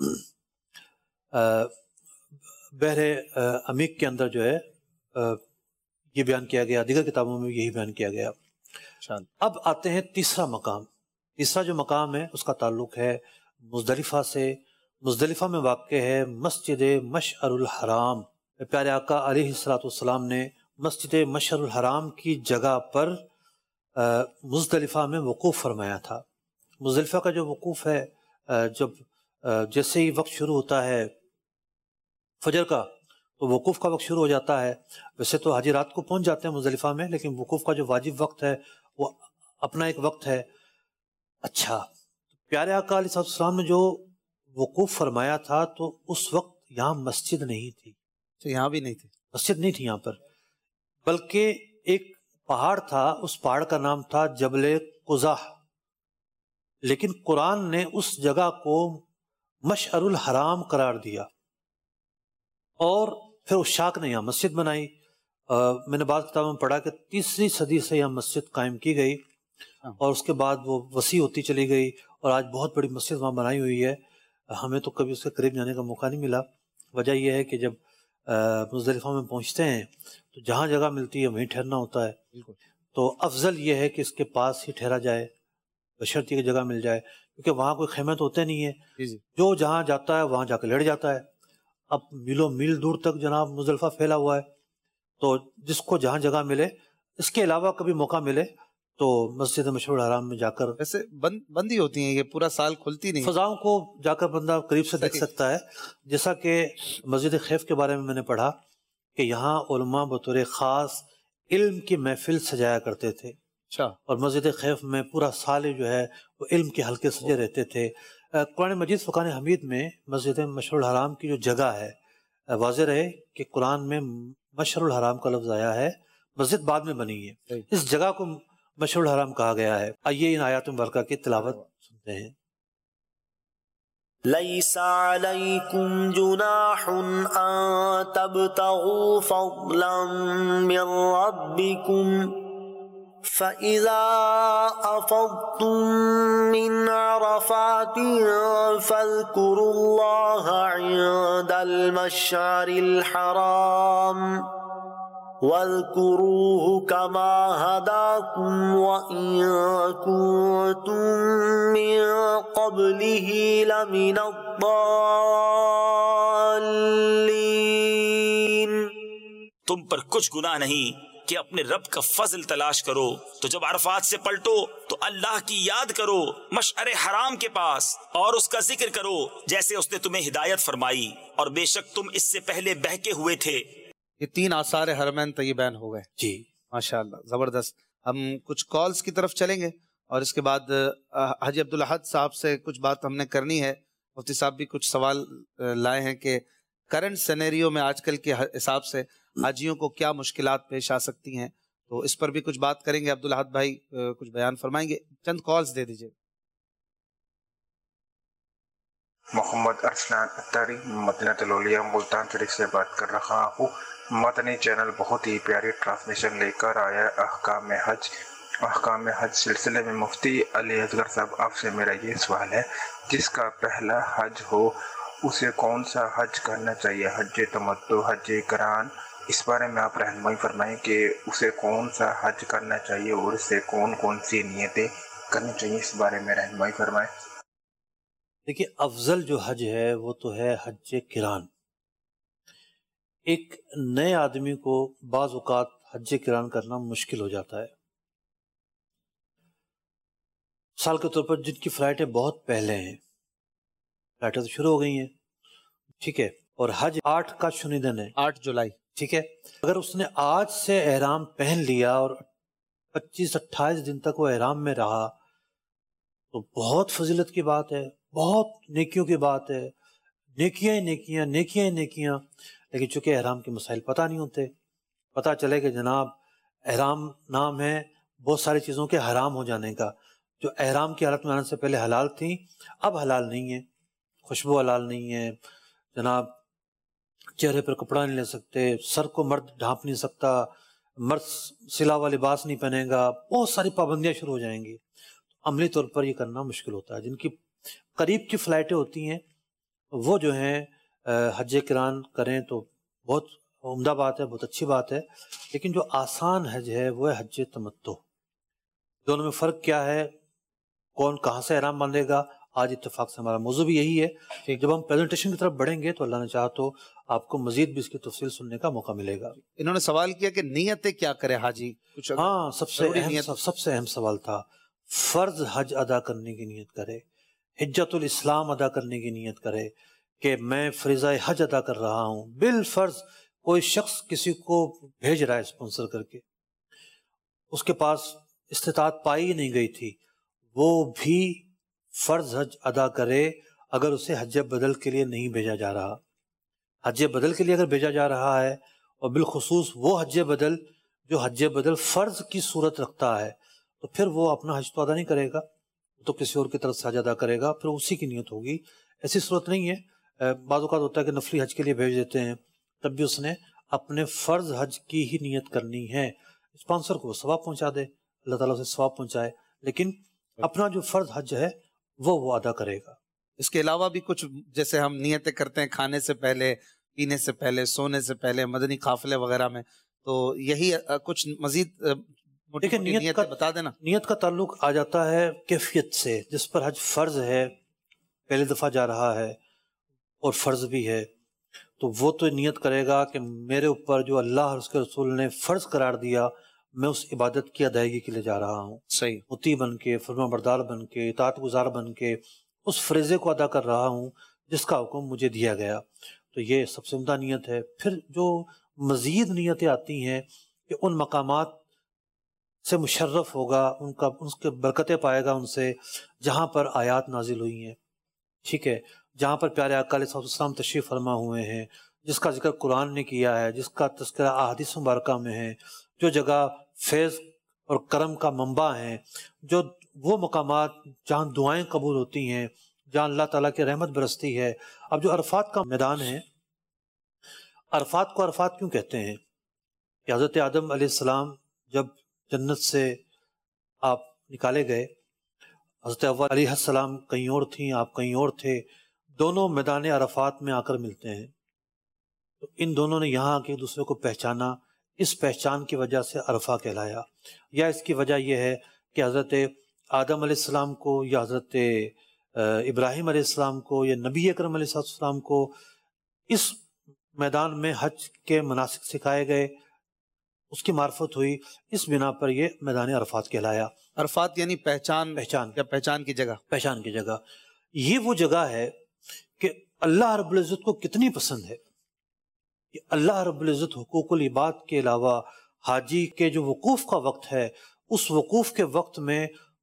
بحر عمیق کے اندر جو ہے یہ بیان کیا گیا، دیگر کتابوں میں یہی بیان کیا گیا۔ اب آتے ہیں تیسرا مقام۔ تیسرا جو مقام ہے اس کا تعلق ہے مزدلفہ سے۔ مزدلفہ میں واقع ہے مسجد مشعر الحرام۔ پیارے آقا علیہ السلام نے مسجد مشعر الحرام کی جگہ پر مزدلفہ میں وقوف فرمایا تھا۔ مزدلفہ کا جو وقوف ہے، جب جیسے ہی وقت شروع ہوتا ہے فجر کا تو وقوف کا وقت شروع ہو جاتا ہے۔ ویسے تو حاجی رات کو پہنچ جاتے ہیں مزدلفہ میں، لیکن وقوف کا جو واجب وقت ہے وہ اپنا ایک وقت ہے۔ اچھا، پیارے آقا علیہ السلام نے جو وقوف فرمایا تھا تو اس وقت یہاں مسجد نہیں تھی، یہاں بھی نہیں تھی، مسجد نہیں تھی یہاں پر، بلکہ ایک پہاڑ تھا، اس پہاڑ کا نام تھا جبل قزح۔ لیکن قرآن نے اس جگہ کو مشعر الحرام قرار دیا اور پھر عشاق نے یہاں مسجد بنائی۔ میں نے بعض کتابوں میں پڑھا کہ 3 صدی سے یہاں مسجد قائم کی گئی اور اس کے بعد وہ وسیع ہوتی چلی گئی اور آج بہت بڑی مسجد وہاں بنائی ہوئی ہے۔ ہمیں تو کبھی اس کے قریب جانے کا موقع نہیں ملا۔ وجہ یہ ہے کہ جب مزدلفہ میں پہنچتے ہیں تو جہاں جگہ ملتی ہے وہیں ٹھہرنا ہوتا ہے۔ تو افضل یہ ہے کہ اس کے پاس ہی ٹھہرا جائے بشرطیہ کہ جگہ مل جائے، کیونکہ وہاں کوئی خیمے تو ہوتے نہیں ہیں، جو جہاں جاتا ہے وہاں جا کے لیٹ جاتا ہے۔ اب میلوں میل دور تک جناب مزدلفہ پھیلا ہوا ہے، تو جس کو جہاں جگہ ملے، اس کے علاوہ کبھی موقع ملے تو مسجد مشعر الحرام میں جا کر، ویسے بندی ہوتی ہیں، یہ پورا سال کھلتی نہیں، فضاؤں کو جا کر بندہ قریب سے دیکھ سکتا ہے۔ جیسا کہ مسجد خیف کے بارے میں نے پڑھا کہ یہاں علماء بطور خاص علم کی محفل سجایا کرتے تھے، اور مسجد خیف میں پورا سال جو ہے وہ علم کے حلقے سجے رہتے تھے۔ قرآن مجید فرقان حمید میں مسجد مشعر الحرام کی جو جگہ ہے، واضح رہے کہ قرآن میں مشعر الحرام کا لفظ آیا ہے، مسجد بعد میں بنی ہے، اس جگہ کو مشعر الحرام کہا گیا ہے۔ آئیے ان آیات مبارکہ کی تلاوت سنتے ہیں۔ ليس عليكم جناح أن تبتغوا فضلا من ربكم فإذا أفضتم من عرفات فاذكروا الله عند المشعر الحرام واذكروه كما هداكم وإن كنتم من قبله لمن الضالين۔ تم پر کچھ گناہ نہیں کہ اپنے رب کا فضل تلاش کرو، تو جب عرفات سے پلٹو تو اللہ کی یاد کرو مشعر حرام کے پاس اور اس کا ذکر کرو جیسے اس نے تمہیں ہدایت فرمائی، اور بے شک تم اس سے پہلے بہکے ہوئے تھے۔ یہ 3 آثار حرمین طیبین ہو گئے جی ماشاءاللہ، زبردست۔ ہم کچھ کالز کی طرف چلیں گے اور اس کے بعد حاجی عبدالاحد صاحب سے کچھ بات ہم نے کرنی ہے۔ مفتی صاحب بھی کچھ سوال لائے ہیں کہ کرنٹ سینیریو میں آج کل کے حساب سے حاجیوں کو کیا مشکلات پیش آ سکتی ہیں، تو اس پر بھی کچھ بات کریں گے۔ عبدالاحد بھائی کچھ بیان فرمائیں گے، چند کالز دے دیجیے۔ محمد ارسلان اتاری مدینہ الاولیاء ملتان شریف سے بات کر رہا ہوں۔ مدنی چینل بہت ہی پیاری ٹرانسمیشن لے کر آیا احکام حج سلسلے میں مفتی علی اصغر صاحب آپ سے میرا یہ سوال ہے، جس کا پہلا حج ہو اسے کون سا حج کرنا چاہیے، حج تمتع، حج قران؟ اس بارے میں آپ رہنمائی فرمائیں کہ اسے کون سا حج کرنا چاہیے اور اسے کون کون سی نیتیں کرنی چاہیے، اس بارے میں رہنمائی فرمائیں۔ دیکھیے، افضل جو حج ہے وہ تو ہے حج قران۔ ایک نئے آدمی کو بعض اوقات حج قران کرنا مشکل ہو جاتا ہے۔ مثال کے طور پر جن کی فلائٹیں بہت پہلے ہیں، فلائٹیں تو شروع ہو گئی ہیں، ٹھیک ہے، اور حج 8 کا شنیدن ہے، 8 جولائی، ٹھیک ہے، اگر اس نے آج سے احرام پہن لیا اور 25-28 دن تک وہ احرام میں رہا تو بہت فضیلت کی بات ہے، بہت نیکیوں کی بات ہے، نیکیاں ہی نیکیاں، نیکیاں ہی نیکیاں۔ لیکن چونکہ احرام کے مسائل پتہ نہیں ہوتے، پتہ چلے کہ جناب احرام نام ہے بہت ساری چیزوں کے حرام ہو جانے کا، جو احرام کی حالت میں آنے سے پہلے حلال تھیں اب حلال نہیں ہیں، خوشبو حلال نہیں ہے، جناب چہرے پر کپڑا نہیں لے سکتے، سر کو مرد ڈھانپ نہیں سکتا، مرد سلا ہوا لباس نہیں پہنے گا، بہت ساری پابندیاں شروع ہو جائیں گی۔ عملی طور پر یہ کرنا مشکل ہوتا ہے۔ جن کی قریب کی فلائٹیں ہوتی ہیں وہ جو ہیں حج قران کریں تو بہت عمدہ بات ہے، بہت اچھی بات ہے، لیکن جو آسان حج ہے وہ ہے حج تمتع۔ دونوں میں فرق کیا ہے، کون کہاں سے احرام باندھے گا، آج اتفاق سے ہمارا موضوع بھی یہی ہے۔ جب ہم پریزنٹیشن کی طرف بڑھیں گے تو اللہ نے چاہا تو آپ کو مزید بھی اس کی تفصیل سننے کا موقع ملے گا۔ انہوں نے سوال کیا کہ نیتیں کیا کرے حاجی، کچھ ہاں، سب سے اہم سوال تھا، فرض حج ادا کرنے کی نیت کرے، حجت الاسلام ادا کرنے کی نیت کرے کہ میں فریضہ حج ادا کر رہا ہوں۔ بالفرض کوئی شخص کسی کو بھیج رہا ہے اسپانسر کر کے، اس کے پاس استطاعت پائی ہی نہیں گئی تھی، وہ بھی فرض حج ادا کرے اگر اسے حج بدل کے لیے نہیں بھیجا جا رہا۔ حج بدل کے لیے اگر بھیجا جا رہا ہے، اور بالخصوص وہ حج بدل جو حج بدل فرض کی صورت رکھتا ہے، تو پھر وہ اپنا حج تو ادا نہیں کرے گا، تو کسی اور کی طرف سے حج ادا کرے گا، پھر اسی کی نیت ہوگی۔ ایسی صورت نہیں ہے، بعض اوقات ہوتا ہے کہ نفلی حج کے لیے بھیج دیتے ہیں، تب بھی اس نے اپنے فرض حج کی ہی نیت کرنی ہے۔ اسپانسر کو ثواب پہنچا دے، اللہ تعالیٰ سے ثواب پہنچائے، لیکن اپنا جو فرض حج ہے وہ ادا کرے گا۔ اس کے علاوہ بھی کچھ جیسے ہم نیتیں کرتے ہیں کھانے سے پہلے، پینے سے پہلے، سونے سے پہلے، مدنی قافلے وغیرہ میں، تو یہی کچھ مزید دیکھیں، نیت کا بتا دینا۔ نیت کا تعلق آ جاتا ہے کیفیت سے۔ جس پر حج فرض ہے، پہلی دفعہ جا رہا ہے اور فرض بھی ہے، تو وہ تو نیت کرے گا کہ میرے اوپر جو اللہ اور اس کے رسول نے فرض قرار دیا، میں اس عبادت کی ادائیگی کے لیے جا رہا ہوں، صحیح، مطیع بن کے، فرما بردار بن کے، اطاعت گزار بن کے اس فریضے کو ادا کر رہا ہوں جس کا حکم مجھے دیا گیا۔ تو یہ سب سے عمدہ نیت ہے۔ پھر جو مزید نیتیں آتی ہیں کہ ان مقامات سے مشرف ہوگا، اس کے برکتیں پائے گا ان سے جہاں پر آیات نازل ہوئی ہیں، ٹھیک ہے، جہاں پر پیارے آقا علیہ السلام تشریف فرما ہوئے ہیں، جس کا ذکر قرآن نے کیا ہے، جس کا تذکرہ احادیث مبارکہ میں ہے، جو جگہ فیض اور کرم کا منبع ہیں، جو وہ مقامات جہاں دعائیں قبول ہوتی ہیں، جہاں اللہ تعالیٰ کی رحمت برستی ہے۔ اب جو عرفات کا میدان ہے، عرفات کو عرفات کیوں کہتے ہیں؟ کہ حضرت آدم علیہ السلام جب جنت سے آپ نکالے گئے، حضرت حوا علیہ السلام کہیں اور تھیں، آپ کہیں اور تھے، دونوں میدان عرفات میں آ کر ملتے ہیں، تو ان دونوں نے یہاں آ کے ایک دوسرے کو پہچانا، اس پہچان کی وجہ سے عرفہ کہلایا۔ یا اس کی وجہ یہ ہے کہ حضرت آدم علیہ السلام کو یا حضرت ابراہیم علیہ السلام کو یا نبی اکرم علیہ السلام کو اس میدان میں حج کے مناسک سکھائے گئے، اس کی معرفت ہوئی، اس بنا پر یہ میدان عرفات کہلایا۔ عرفات یعنی پہچان یا پہچان کی جگہ، پہچان کی جگہ۔ یہ وہ جگہ ہے کہ اللہ رب العزت کو کتنی پسند ہے کہ اللہ رب العزت حقوق العباد کے علاوہ حاجی کے جو وقوف کا وقت ہے، اس وقوف کے وقت میں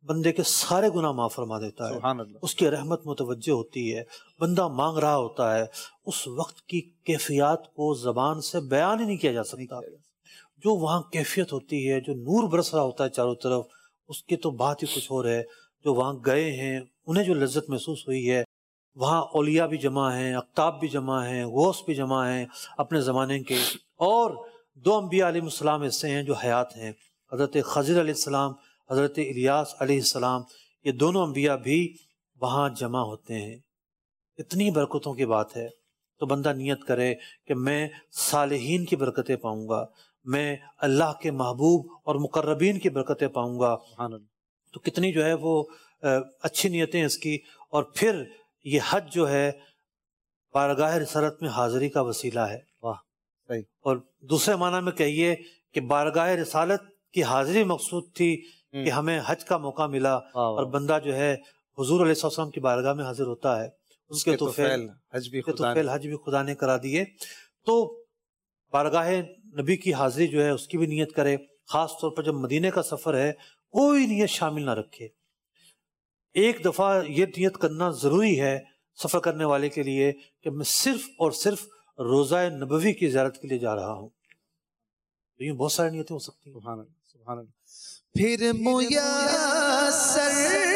بندے کے سارے گناہ معاف فرما دیتا ہے، سبحان اللہ. اس کی رحمت متوجہ ہوتی ہے، بندہ مانگ رہا ہوتا ہے، اس وقت کی کیفیات کو زبان سے بیان ہی نہیں کیا جا سکتا. جو وہاں کیفیت ہوتی ہے، جو نور برس رہا ہوتا ہے چاروں طرف، اس کی تو بات ہی کچھ اور ہے. جو وہاں گئے ہیں انہیں جو لذت محسوس ہوئی ہے، وہاں اولیاء بھی جمع ہیں، اقطاب بھی جمع ہیں، غوث بھی جمع ہیں اپنے زمانے کے، اور 2 انبیاء علیہ السلام ایسے ہیں جو حیات ہیں، حضرت خضر علیہ السلام، حضرت الیاس علیہ السلام. یہ دونوں انبیاء بھی وہاں جمع ہوتے ہیں. اتنی برکتوں کی بات ہے. تو بندہ نیت کرے کہ میں صالحین کی برکتیں پاؤں گا، میں اللہ کے محبوب اور مقربین کی برکتیں پاؤں گا. تو کتنی جو ہے وہ اچھی نیتیں اس کی. اور پھر یہ حج جو ہے بارگاہ رسالت میں حاضری کا وسیلہ ہے. واہ صحیح. اور دوسرے معنی میں کہیے کہ بارگاہ رسالت کی حاضری مقصود تھی کہ ہمیں حج کا موقع ملا، اور بندہ جو ہے حضور علیہ السلام کی بارگاہ میں حاضر ہوتا ہے، اس کے توفیل حج بھی خدا نے کرا دیے. تو بارگاہ نبی کی حاضری جو ہے اس کی بھی نیت کرے. خاص طور پر جب مدینے کا سفر ہے کوئی نیت شامل نہ رکھے. ایک دفعہ یہ نیت کرنا ضروری ہے سفر کرنے والے کے لیے کہ میں صرف اور صرف روضہ نبوی کی زیارت کے لیے جا رہا ہوں. یہ بہت ساری نیتیں ہو سکتی ہیں. سبحان اللہ سبحان اللہ. پھر میسر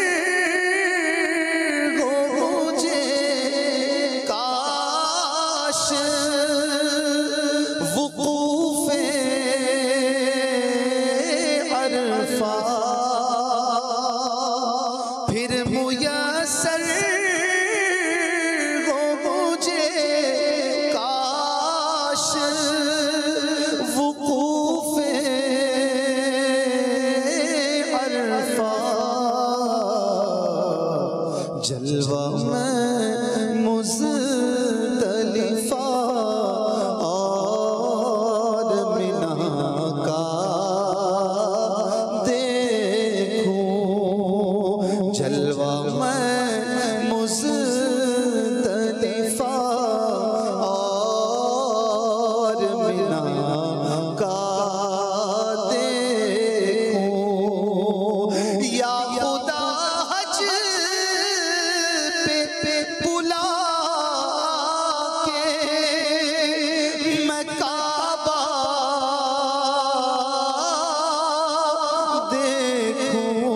ہو مجھے کاش وقوف عرفہ، پھر میسر ہو مجھے کاش وقوف جلوہ میں مزدلفہ اور منی کا دیکھوں، جلوہ میں مزدلفہ اور منی کا دیکھوں. یا خدا حج بلا کے میں کعبہ دیکھوں،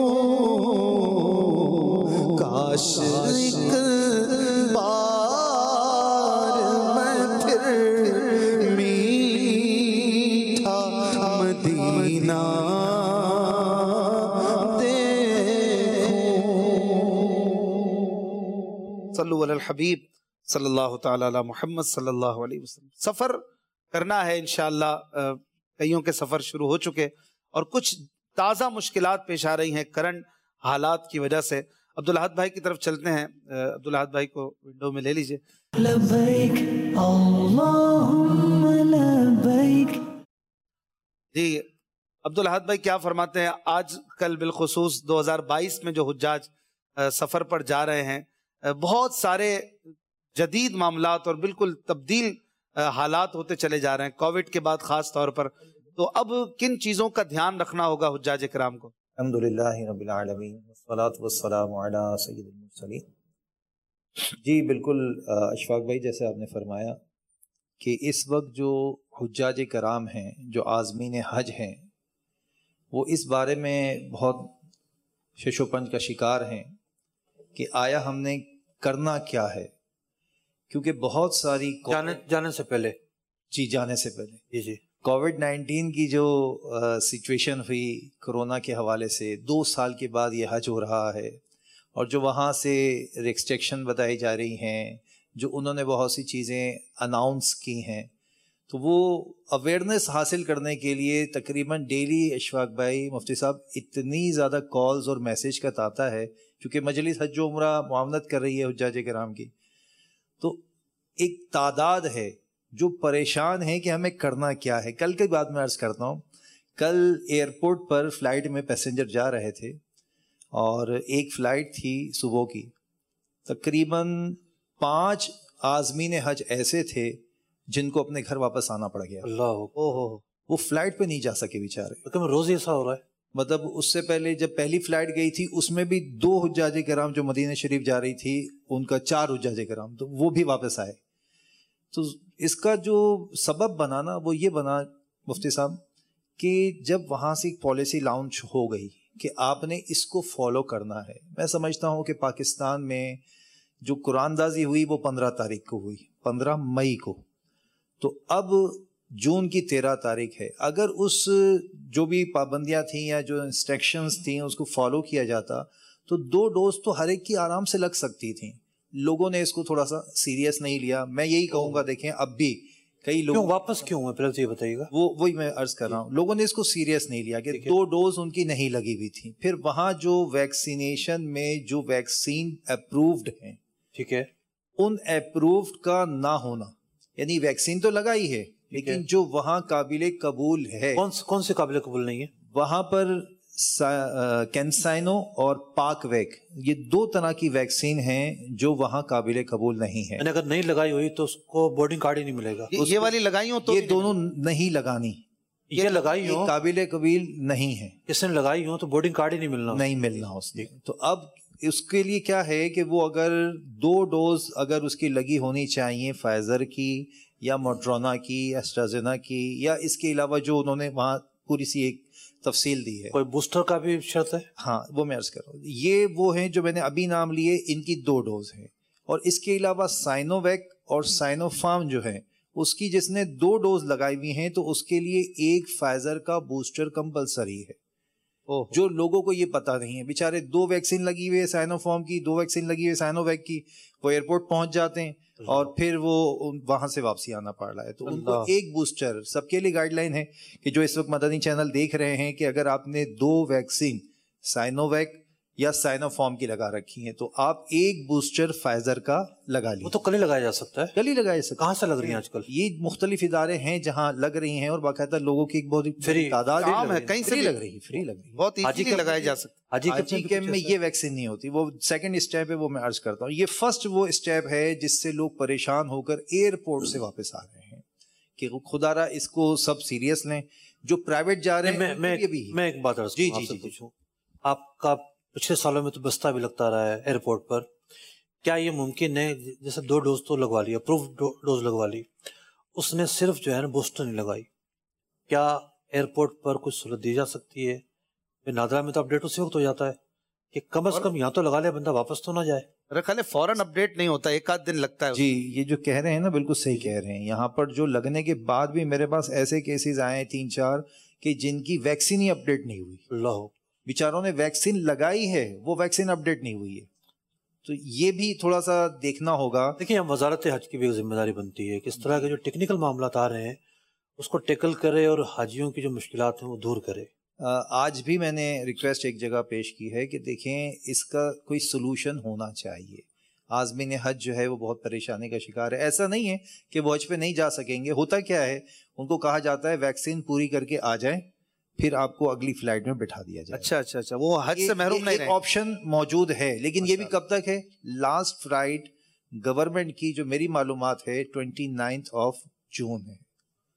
کاش ایک بار میں پھر میٹھا مدینہ صلو علی الحبیب صلی اللہ تعالی علی محمد صلی اللہ علیہ وسلم. سفر کرنا ہے انشاءاللہ. کئیوں کے سفر شروع ہو چکے اور کچھ تازہ مشکلات پیش آ رہی ہیں کرنٹ حالات کی وجہ سے. عبدالاحد بھائی کی طرف چلتے ہیں. عبدالاحد بھائی کو ونڈو میں لے لیجئے. لبیک اللہم لبیک. جی عبدالاحد بھائی کیا فرماتے ہیں؟ آج کل بالخصوص 2022 میں جو حجاج سفر پر جا رہے ہیں، بہت سارے جدید معاملات اور بالکل تبدیل حالات ہوتے چلے جا رہے ہیں کووڈ کے بعد خاص طور پر. تو اب کن چیزوں کا دھیان رکھنا ہوگا حجاج کرام کو؟ الحمدللہ رب العالمین والصلاة والسلام علی سید المرسلین. جی بالکل اشفاق بھائی، جیسے آپ نے فرمایا کہ اس وقت جو حجاج کرام ہیں، جو عازمین حج ہیں، وہ اس بارے میں بہت شش و پنج کا شکار ہیں کہ آیا ہم نے کرنا کیا ہے. کیونکہ بہت ساری جانے سے پہلے جانے سے پہلے جی کووڈ-19 کی جو سچویشن ہوئی کرونا کے حوالے سے، 2 سال کے بعد یہ حج ہو رہا ہے، اور جو وہاں سے ریسٹرکشن بتائی جا رہی ہیں، جو انہوں نے بہت سی چیزیں اناؤنس کی ہیں، تو وہ اویئرنیس حاصل کرنے کے لیے تقریباً ڈیلی اشفاق بھائی مفتی صاحب اتنی زیادہ کالز اور میسیج کا آتا ہے، کیونکہ مجلس حج و عمرہ معاونت کر رہی ہے حجاج کرام کی. تو ایک تعداد ہے جو پریشان ہیں کہ ہمیں کرنا کیا ہے. کل کی بات میں عرض کرتا ہوں، کل ایئرپورٹ پر فلائٹ میں پیسنجر جا رہے تھے، اور ایک فلائٹ تھی صبح کی، تقریباً 5 عازمین حج ایسے تھے جن کو اپنے گھر واپس آنا پڑ گیا. اللہ وہ فلائٹ پہ نہیں جا سکے بیچارے. روز ایسا ہو رہا ہے. مطلب اس سے پہلے جب پہلی فلائٹ گئی تھی اس میں بھی 2 حجاج کرام جو مدینہ شریف جا رہی تھی ان کا 4 حجاج کرام تو وہ بھی واپس آئے. تو اس کا جو سبب بنا نا وہ یہ بنا مفتی صاحب کہ جب وہاں سے ایک پالیسی لانچ ہو گئی کہ آپ نے اس کو فالو کرنا ہے. میں سمجھتا ہوں کہ پاکستان میں جو قرآن دازی ہوئی وہ 15 تاریخ کو ہوئی, 15 مئی کو. تو اب جون کی 13 تاریخ ہے. اگر اس جو بھی پابندیاں تھیں یا جو انسٹرکشنز تھیں اس کو فالو کیا جاتا تو 2 ڈوز تو ہر ایک کی آرام سے لگ سکتی تھیں. لوگوں نے اس کو تھوڑا سا سیریس نہیں لیا. میں یہی کہوں گا دیکھیں اب بھی کئی لوگ واپس کیوں ہوئے پہلے یہ بتائیے گا. وہی میں عرض کر رہا ہوں, لوگوں نے اس کو سیریس نہیں لیا کہ 2 ڈوز ان کی نہیں لگی ہوئی تھی. پھر وہاں جو ویکسینیشن میں جو ویکسین اپرووڈ ہیں, ٹھیک ہے, ان اپرووڈ کا نہ ہونا, یعنی ویکسین تو لگائی ہے لیکن جو وہاں قابل قبول ہے, کون سے قابل قبول نہیں ہے وہاں پر کینسائنو اور پاک ویک, یہ 2 طرح کی ویکسین ہیں جو وہاں قابل قبول نہیں ہے. یعنی اگر نہیں لگائی ہوئی تو اس کو بورڈنگ کارڈ ہی نہیں ملے گا. یہ والی لگائی ہو تو یہ دونوں نہیں لگانی, یہ لگائی ہو قابل قبول نہیں ہے. کس نے لگائی ہو تو بورڈنگ کارڈ ہی نہیں ملنا اس نے. تو اب اس کے لیے کیا ہے کہ وہ اگر 2 ڈوز اگر اس کی لگی ہونی چاہیے فائزر کی یا موڈرونا کی, ایسٹرازینا کی, یا اس کے علاوہ جو انہوں نے وہاں پوری سی ایک تفصیل دی ہے. کوئی بوسٹر کا بھی شرط ہے؟ ہاں وہ میں عرض کر رہا ہوں, یہ وہ ہیں جو میں نے ابھی نام لیے, ان کی 2 ڈوز ہیں. اور اس کے علاوہ سائنو ویک اور سائنو فارم جو ہے اس کی جس نے 2 ڈوز لگائی ہوئی ہیں تو اس کے لیے ایک فائزر کا بوسٹر کمپلسری ہے. جو لوگوں کو یہ پتا نہیں ہے, بیچارے 2 ویکسین لگی ہوئی ہے سائنو فارم کی, 2 ویکسین لگی ہوئی ہے سائنو ویک کی, وہ ایئرپورٹ پہنچ جاتے ہیں اور پھر وہ وہاں سے واپسی آنا پڑ رہا ہے. تو ان کو ایک بوسٹر, سب کے لیے گائیڈ لائن ہے کہ جو اس وقت مدنی چینل دیکھ رہے ہیں کہ اگر آپ نے 2 ویکسین سائنو ویک یا سائنو فارم کی لگا رکھی ہیں تو آپ ایک بوسٹر فائزر کا لگا لیجیے. وہ تو کل ہی لگایا جا سکتا ہے, کل ہی لگایا جا سکتا ہے. کہاں سے لگ رہی ہیں آج کل؟ یہ مختلف ادارے ہیں جہاں لگ رہی ہیں اور باقاعدہ لوگوں کی ایک بہت تعداد ہے, کہیں سے لگ رہی ہے, بہت ایزیلی لگایا جا سکتا ہے. حاجی کیمپ میں یہ ویکسین نہیں ہوتی, وہ سیکنڈ اسٹیپ ہے, وہ میں عرض کرتا ہوں. یہ فرسٹ وہ اسٹیپ ہے جس سے لوگ پریشان ہو کر ایئرپورٹ سے واپس آ رہے ہیں کہ خدا را اس کو سب سیریس لیں. جو پرائیویٹ جا رہے ہیں میں ایک بات عرض پوچھوں, آپ کا پچھلے سالوں میں تو بستہ بھی لگتا رہا ہے ایئرپورٹ پر, کیا یہ ممکن ہے جیسے 2 ڈوز تو لگوا لی, اپرووڈ ڈوز لگوا لی, اس نے صرف جو ہے نا بوسٹر نہیں لگائی, کیا ایئرپورٹ پر کچھ سہولت دی جا سکتی ہے؟ نادرا میں تو اپڈیٹ اسی وقت ہو جاتا ہے کہ کم از کم یہاں تو لگا لے, بندہ واپس تو نہ جائے. رکھا لے فوراً اپڈیٹ نہیں ہوتا, 1 آدھ دن لگتا ہے. جی یہ جو کہہ رہے ہیں نا بالکل صحیح کہہ رہے ہیں. یہاں پر جو لگنے کے بعد بھی میرے پاس ایسے کیسز آئے ہیں 3-4 کہ جن کی ویکسین ہی اپڈیٹ نہیں ہوئی. اللہ, بیچاروں نے ویکسین لگائی ہے, وہ ویکسین اپڈیٹ نہیں ہوئی ہے. تو یہ بھی تھوڑا سا دیکھنا ہوگا. دیکھیں وزارت حج کی بھی ایک ذمہ داری بنتی ہے کہ اس طرح کے جو ٹیکنیکل معاملات آ رہے ہیں اس کو ٹیکل کرے اور حاجیوں کی جو مشکلات ہیں وہ دور کرے. آج بھی میں نے ریکویسٹ ایک جگہ پیش کی ہے کہ دیکھیں اس کا کوئی سلوشن ہونا چاہیے. عازمین حج جو ہے وہ بہت پریشانی کا شکار ہے. ایسا نہیں ہے کہ وہ حج پہ نہیں جا سکیں گے. ہوتا کیا ہے, ان کو کہا جاتا ہے ویکسین پوری کر کے آ جائیں, پھر آپ کو اگلی فلائٹ میں بٹھا دیا جائے. اچھا وہ حج سے محروم نہیں رہے. آپشن موجود ہے, لیکن یہ بھی کب تک ہے؟ لاسٹ فلائٹ گورنمنٹ کی جو میری معلومات ہے 29 جون ہے.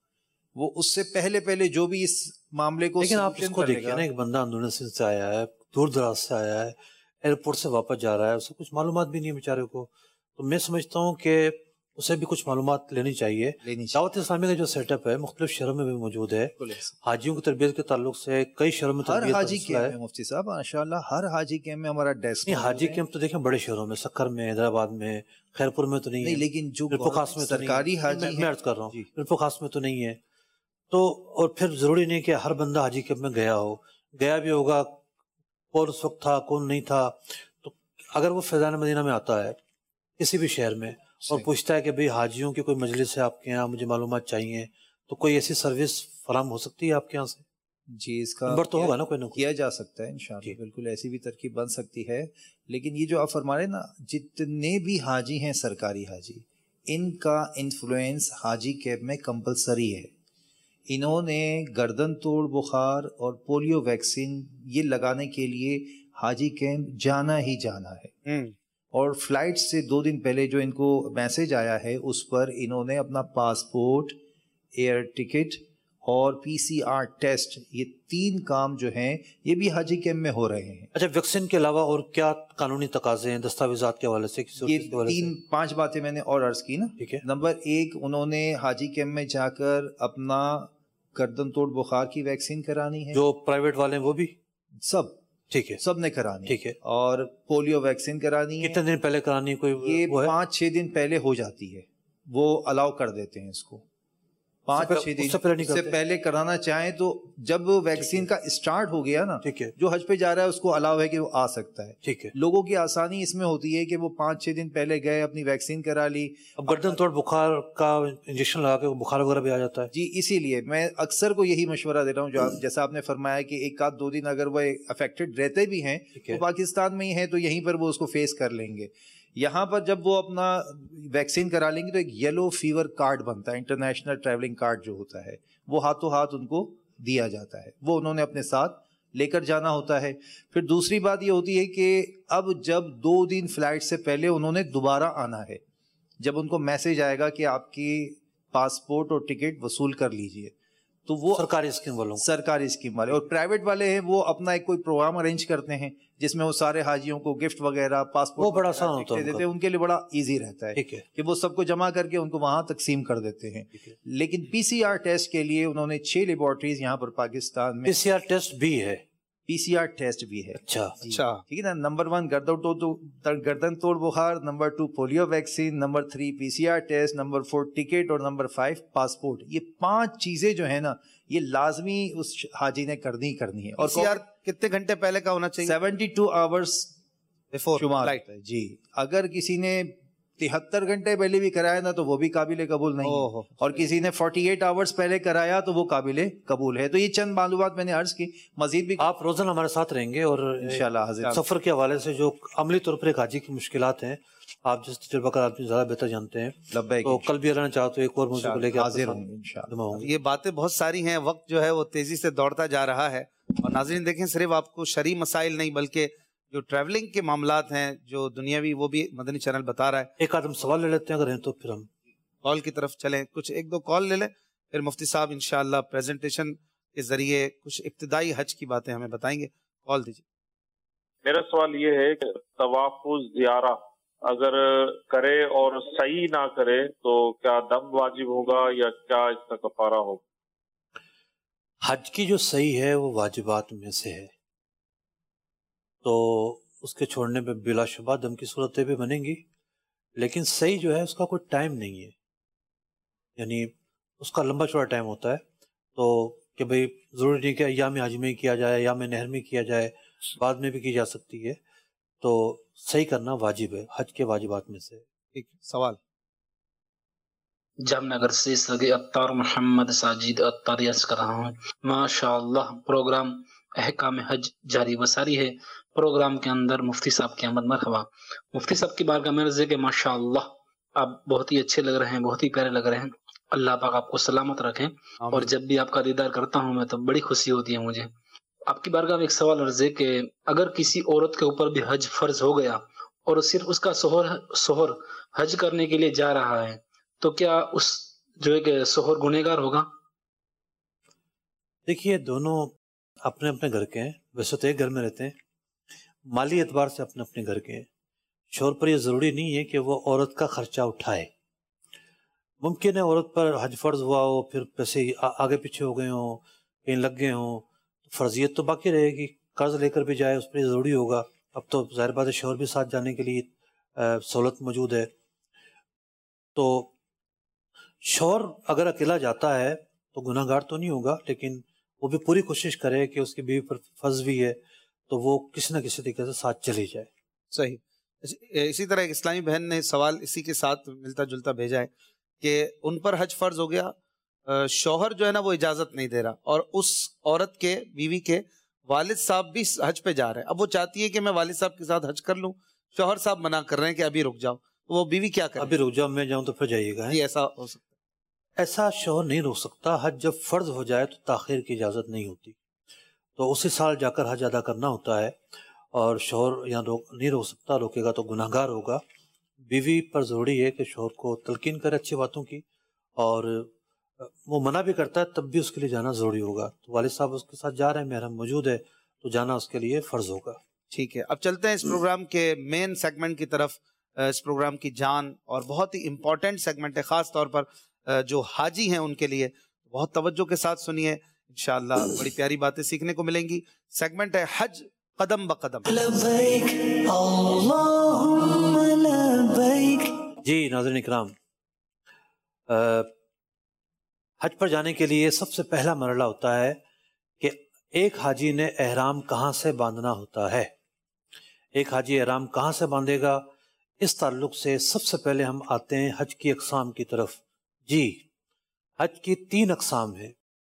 وہ اس سے پہلے جو بھی اس معاملے کو, لیکن آپ اس کو دیکھیں نا, ایک بندہ اندرون سندھ سے آیا ہے, دور دراز سے آیا ہے, ایئرپورٹ سے واپس جا رہا ہے, اسے کچھ معلومات بھی نہیں ہے بیچارے کو. تو میں سمجھتا ہوں کہ اسے بھی کچھ معلومات لینی چاہیے. دعوت اسلامی کا جو سیٹ اپ ہے مختلف شہروں میں بھی موجود ہے. حاجیوں کی تربیت کے تعلق سے کئی شہروں میں ہر حاجی کیمپ میں مفتی صاحب ماشاءاللہ ہر حاجی کیمپ میں ہمارا ڈیسک. حاجی کیمپ تو دیکھیں بڑے شہروں میں, سکر میں, حیدرآباد میں, خیرپور میں تو نہیں ہے, لیکن جو خاص میں سرکاری حاجی میں عرض کر رہا ہوں خاص میں تو نہیں ہے. تو اور پھر ضروری نہیں کہ ہر بندہ حاجی کیمپ میں گیا ہو, گیا بھی ہوگا, کون اس وقت تھا کون نہیں تھا. تو اگر وہ فیضان مدینہ میں آتا ہے کسی بھی شہر میں اور پوچھتا ہے کہ بھئی حاجیوں کی کوئی مجلس ہے آپ کے یہاں, مجھے معلومات چاہیے, تو کوئی ایسی سروس فراہم ہو سکتی ہے آپ کے یہاں سے؟ جی اس کا نمبر تو ہوگا نا کوئی نہ کوئی, کیا جا سکتا ہے انشاءاللہ, بالکل ایسی بھی ترکیب بن سکتی ہے. لیکن یہ جو آپ فرما رہے ہیں نا, جتنے بھی حاجی ہیں سرکاری حاجی, ان کا انفلوئنس حاجی کیمپ میں کمپلسری ہے. انہوں نے گردن توڑ بخار اور پولیو ویکسین یہ لگانے کے لیے حاجی کیمپ جانا ہی جانا ہے. اور فلائٹ سے 2 دن پہلے جو ان کو میسج آیا ہے اس پر انہوں نے اپنا پاسپورٹ, ایئر ٹکٹ, اور PCR ٹیسٹ، یہ 3 کام جو ہیں یہ بھی حاجی کیمپ میں ہو رہے ہیں۔ اچھا، ویکسین کے علاوہ اور کیا قانونی تقاضے ہیں دستاویزات کے حوالے سے؟ یہ 5 باتیں میں نے اور عرض کی نا۔ ٹھیک ہے۔ نمبر 1، انہوں نے حاجی کیمپ میں جا کر اپنا گردن توڑ بخار کی ویکسین کرانی ہے، جو پرائیویٹ والے ہیں وہ بھی؟ سب، ٹھیک ہے، سب نے کرانی ٹھیک ہے۔ اور پولیو ویکسین کرانی ہے۔ کتنے دن پہلے کرانی ہے؟ کوئی یہ وہ ہے؟ 5-6 دن پہلے ہو جاتی ہے، وہ الاؤ کر دیتے ہیں اس کو۔ 5-6 دن سے پہلے کرانا چاہیں تو جب ویکسین کا اسٹارٹ ہو گیا نا، ٹھیک ہے، جو حج پہ جا رہا ہے اس کو الاؤ ہے کہ وہ آ سکتا ہے۔ ٹھیک ہے۔ لوگوں کی آسانی اس میں ہوتی ہے کہ وہ 5-6 دن پہلے گئے، اپنی ویکسین کرا لی۔ اب گردن توڑ بخار کا انجیکشن لگا کے بخار وغیرہ بھی آ جاتا ہے۔ جی، اسی لیے میں اکثر کو یہی مشورہ دے رہا ہوں، جو جیسا آپ نے فرمایا کہ 1-2 دن اگر وہ افیکٹڈ رہتے بھی ہیں تو پاکستان میں ہی ہیں تو یہیں پر وہ اس کو فیس کر لیں گے۔ یہاں پر جب وہ اپنا ویکسین کرا لیں گے تو ایک یلو فیور کارڈ بنتا ہے، انٹرنیشنل ٹریولنگ کارڈ جو ہوتا ہے، وہ ہاتھوں ہاتھ ان کو دیا جاتا ہے، وہ انہوں نے اپنے ساتھ لے کر جانا ہوتا ہے۔ پھر دوسری بات یہ ہوتی ہے کہ اب جب 2 دن فلائٹ سے پہلے انہوں نے دوبارہ آنا ہے، جب ان کو میسج آئے گا کہ آپ کی پاسپورٹ اور ٹکٹ وصول کر لیجئے، تو وہ سرکاری اسکیم والوں، سرکاری اسکیم والے۔ اور پرائیویٹ والے ہیں وہ اپنا ایک کوئی پروگرام ارینج کرتے ہیں جس میں وہ سارے حاجیوں کو گفٹ وغیرہ، پاسپورٹ، وہ بڑا آسان ہوتا ہے، ان کے لیے بڑا ایزی رہتا ہے ٹھیک ہے، کہ وہ سب کو جمع کر کے ان کو وہاں تقسیم کر دیتے ہیں۔ لیکن PCR ٹیسٹ کے لیے انہوں نے 6 لیبارٹریز یہاں پر پاکستان میں PCR ٹیسٹ بھی ہے، PCR ٹیسٹ بھی ہے۔ اچھا اچھا، ٹھیک ہے نا۔ نمبر 1 گردن توڑ بخار، number 2 polio vaccine, number 3 PCR test, number 4 ticket, اور نمبر 5 پاسپورٹ۔ یہ 5 چیزیں جو ہیں نا یہ لازمی اس حاجی نے کرنی ہے۔ اور PCR کتنے گھنٹے پہلے کا ہونا چاہیے؟ 72 آورس شمار ہوتا ہے جی۔ اگر کسی نے 73 گھنٹے پہلے بھی کرایا نا تو وہ بھی قابل قبول نہیں ہے، اور کسی نے 48 آورس پہلے کرایا تو وہ قابل قبول ہے۔ تو یہ چند معلومات میں نے عرض کی، مزید بھی آپ روزانہ ہمارے ساتھ رہیں گے، اور انشاءاللہ حاضر سفر کے حوالے سے جو عملی طور پر ایک حاجی کی مشکلات ہیں، آپ جس تجربہ کار آدمی زیادہ بہتر جانتے ہیں، تو کل بھی اللہ نے چاہا تو ایک اور موضوع کو لے کے حاضر ہوں گے انشاءاللہ۔ یہ باتیں بہت ساری ہیں، وقت جو ہے وہ تیزی سے دوڑتا جا رہا ہے، اور ناظرین دیکھیں صرف آپ کو شرعی مسائل نہیں بلکہ جو ٹریولنگ کے معاملات ہیں جو دنیاوی وہ بھی مدنی چینل بتا رہا ہے۔ ایک آدم سوال لے لیتے ہیں اگر ہیں تو پھر ہم کال کی طرف چلیں، کچھ 1-2 کال لے لیں، پھر مفتی صاحب انشاءاللہ پریزنٹیشن کے ذریعے کچھ ابتدائی حج کی باتیں ہمیں بتائیں گے۔ کال دیجیے۔ میرا سوال یہ ہے کہ طواف زیارہ اگر کرے اور صحیح نہ کرے تو کیا دم واجب ہوگا یا کیا اس کا کفارہ ہوگا؟ حج کی جو صحیح ہے وہ واجبات میں سے ہے، تو اس کے چھوڑنے پہ بلا شبہ دم کی صورتیں بھی بنیں گی، لیکن صحیح جو ہے اس کا کوئی ٹائم نہیں ہے، یعنی اس کا لمبا چوڑا ٹائم ہوتا ہے، تو کہ بھئی ضروری نہیں کہ ایام حج میں کیا جائے، ایام نہر میں کیا جائے، بعد میں بھی کی جا سکتی ہے، تو صحیح کرنا واجب ہے، حج کے واجبات میں سے۔ ایک سوال جام نگر سے سگے عطار محمد ساجد عطاریس کر رہا ہوں۔ ماشاءاللہ پروگرام احکام حج جاری و ساری ہے، پروگرام کے اندر مفتی صاحب کی آمد مرحبا۔ مفتی صاحب کی بارگاہ میں عرض ہے کہ ماشاءاللہ آپ بہت ہی اچھے لگ رہے ہیں، بہت ہی پیارے لگ رہے ہیں، اللہ پاک آپ کو سلامت رکھیں، اور جب بھی آپ کا دیدار کرتا ہوں میں تو بڑی خوشی ہوتی ہے مجھے۔ آپ کی بارگاہ میں ایک سوال عرض ہے کہ اگر کسی عورت کے اوپر بھی حج فرض ہو گیا اور صرف اس کا شوہر حج کرنے کے لیے جا رہا ہے تو کیا اس جو ہے کہ شوہر گنہگار ہوگا؟ دیکھیے دونوں اپنے اپنے گھر کے ہیں، ویسے تو ایک گھر میں رہتے ہیں، مالی اعتبار سے اپنے اپنے گھر کے ہیں، شوہر پر یہ ضروری نہیں ہے کہ وہ عورت کا خرچہ اٹھائے۔ ممکن ہے عورت پر حج فرض ہوا ہو، پھر پیسے آگے پیچھے ہو گئے ہوں، کہیں لگ گئے ہوں، فرضیت تو باقی رہے گی، قرض لے کر بھی جائے اس پر یہ ضروری ہوگا۔ اب تو ظاہر بات ہے شوہر بھی ساتھ جانے کے لیے سہولت موجود ہے، تو شوہر اگر اکیلا جاتا ہے تو گناہ گار تو نہیں ہوگا، لیکن وہ بھی پوری کوشش کرے کہ اس کی بیوی پر فرض بھی ہے تو وہ کسی نہ کسی طریقے سے ساتھ چلی جائے۔ صحیح۔ اسی طرح ایک اسلامی بہن نے سوال اسی کے ساتھ ملتا جلتا بھیجا ہے کہ ان پر حج فرض ہو گیا، شوہر جو ہے نا وہ اجازت نہیں دے رہا، اور اس عورت کے بیوی کے والد صاحب بھی حج پہ جا رہے ہیں، اب وہ چاہتی ہے کہ میں والد صاحب کے ساتھ حج کر لوں، شوہر صاحب منع کر رہے ہیں کہ ابھی رک جاؤ، وہ بیوی کیا کرے؟ ابھی رک جاؤ، میں جاؤں تو پھر جائیے گا۔ جی ایسا ہو سکتا ہے؟ ایسا شوہر نہیں روک سکتا، حج جب فرض ہو جائے تو تاخیر کی اجازت نہیں ہوتی، تو اسی سال جا کر حج ادا کرنا ہوتا ہے، اور شوہر یہاں نہیں روک سکتا، روکے گا تو گناہ گار ہوگا۔ بیوی پر ضروری ہے کہ شوہر کو تلقین کرے اچھی باتوں کی، اور وہ منع بھی کرتا ہے تب بھی اس کے لیے جانا ضروری ہوگا. تو والد صاحب اس کے ساتھ جا رہے ہیں, محرم موجود ہے, تو جانا اس کے لیے فرض ہوگا. ٹھیک ہے, اب چلتے ہیں اس پروگرام کے مین سیگمنٹ کی طرف. اس پروگرام کی جان اور بہت ہی امپورٹنٹ سیگمنٹ ہے, خاص طور پر جو حاجی ہیں ان کے لیے. بہت توجہ کے ساتھ سنیے, انشاءاللہ بڑی پیاری باتیں سیکھنے کو ملیں گی. سیگمنٹ ہے حج قدم بقدم. لبیک اللہم لبیک. جی ناظرین اکرام, حج پر جانے کے لیے سب سے پہلا مرحلہ ہوتا ہے کہ ایک حاجی نے احرام کہاں سے باندھنا ہوتا ہے. ایک حاجی احرام کہاں سے باندھے گا, اس تعلق سے سب سے پہلے ہم آتے ہیں حج کی اقسام کی طرف. جی, حج کی 3 اقسام ہیں.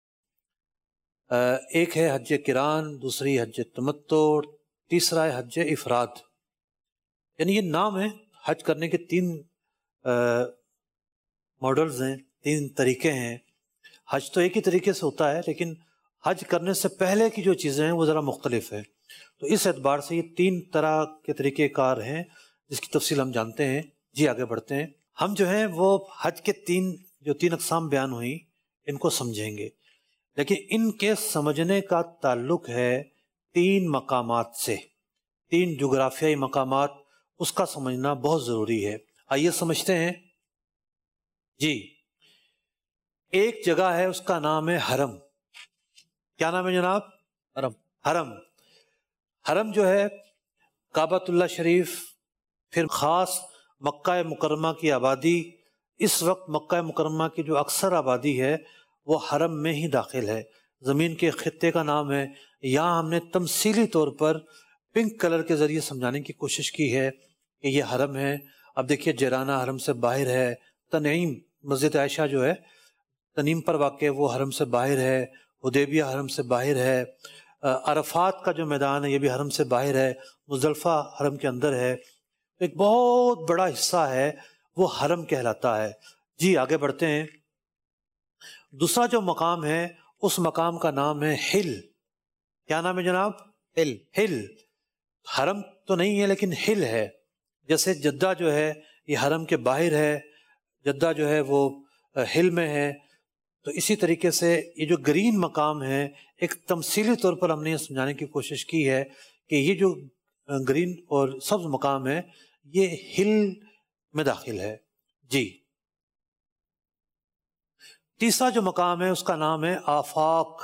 ایک ہے حج قران, دوسری حج تمتع, تیسرا ہے حج افراد. یعنی یہ نام ہے, حج کرنے کے 3 ماڈلز ہیں, 3 طریقے ہیں. حج تو ایک ہی طریقے سے ہوتا ہے, لیکن حج کرنے سے پہلے کی جو چیزیں ہیں وہ ذرا مختلف ہیں. تو اس اعتبار سے یہ 3 طرح کے طریقہ کار ہیں جس کی تفصیل ہم جانتے ہیں. جی آگے بڑھتے ہیں. ہم جو ہیں وہ حج کے 3 اقسام بیان ہوئیں ان کو سمجھیں گے, لیکن ان کے سمجھنے کا تعلق ہے 3 مقامات سے. 3 جغرافیائی مقامات, اس کا سمجھنا بہت ضروری ہے. آئیے سمجھتے ہیں. جی, ایک جگہ ہے اس کا نام ہے حرم. کیا نام ہے جناب؟ حرم. حرم. حرم جو ہے کعبۃ اللہ شریف, پھر خاص مکہ مکرمہ کی آبادی. اس وقت مکہ مکرمہ کی جو اکثر آبادی ہے وہ حرم میں ہی داخل ہے. زمین کے خطے کا نام ہے. یہاں ہم نے تمثیلی طور پر پنک کلر کے ذریعے سمجھانے کی کوشش کی ہے کہ یہ حرم ہے. اب دیکھیے جیرانہ حرم سے باہر ہے, تنعیم مسجد عائشہ جو ہے تنعیم پر واقع وہ حرم سے باہر ہے, حدیبیہ حرم سے باہر ہے, عرفات کا جو میدان ہے یہ بھی حرم سے باہر ہے, مزدلفہ حرم کے اندر ہے. ایک بہت بڑا حصہ ہے وہ حرم کہلاتا ہے. جی آگے بڑھتے ہیں. دوسرا جو مقام ہے اس مقام کا نام ہے ہل. کیا نام ہے جناب؟ ہل. ہل حرم تو نہیں ہے لیکن ہل ہے. جیسے جدہ جو ہے یہ حرم کے باہر ہے, جدہ جو ہے وہ ہل میں ہے. تو اسی طریقے سے یہ جو گرین مقام ہے ایک تمثیلی طور پر ہم نے یہ سمجھانے کی کوشش کی ہے کہ یہ جو گرین اور سبز مقام ہے یہ ہل میں داخل ہے. جی, تیسرا جو مقام ہے اس کا نام ہے آفاق.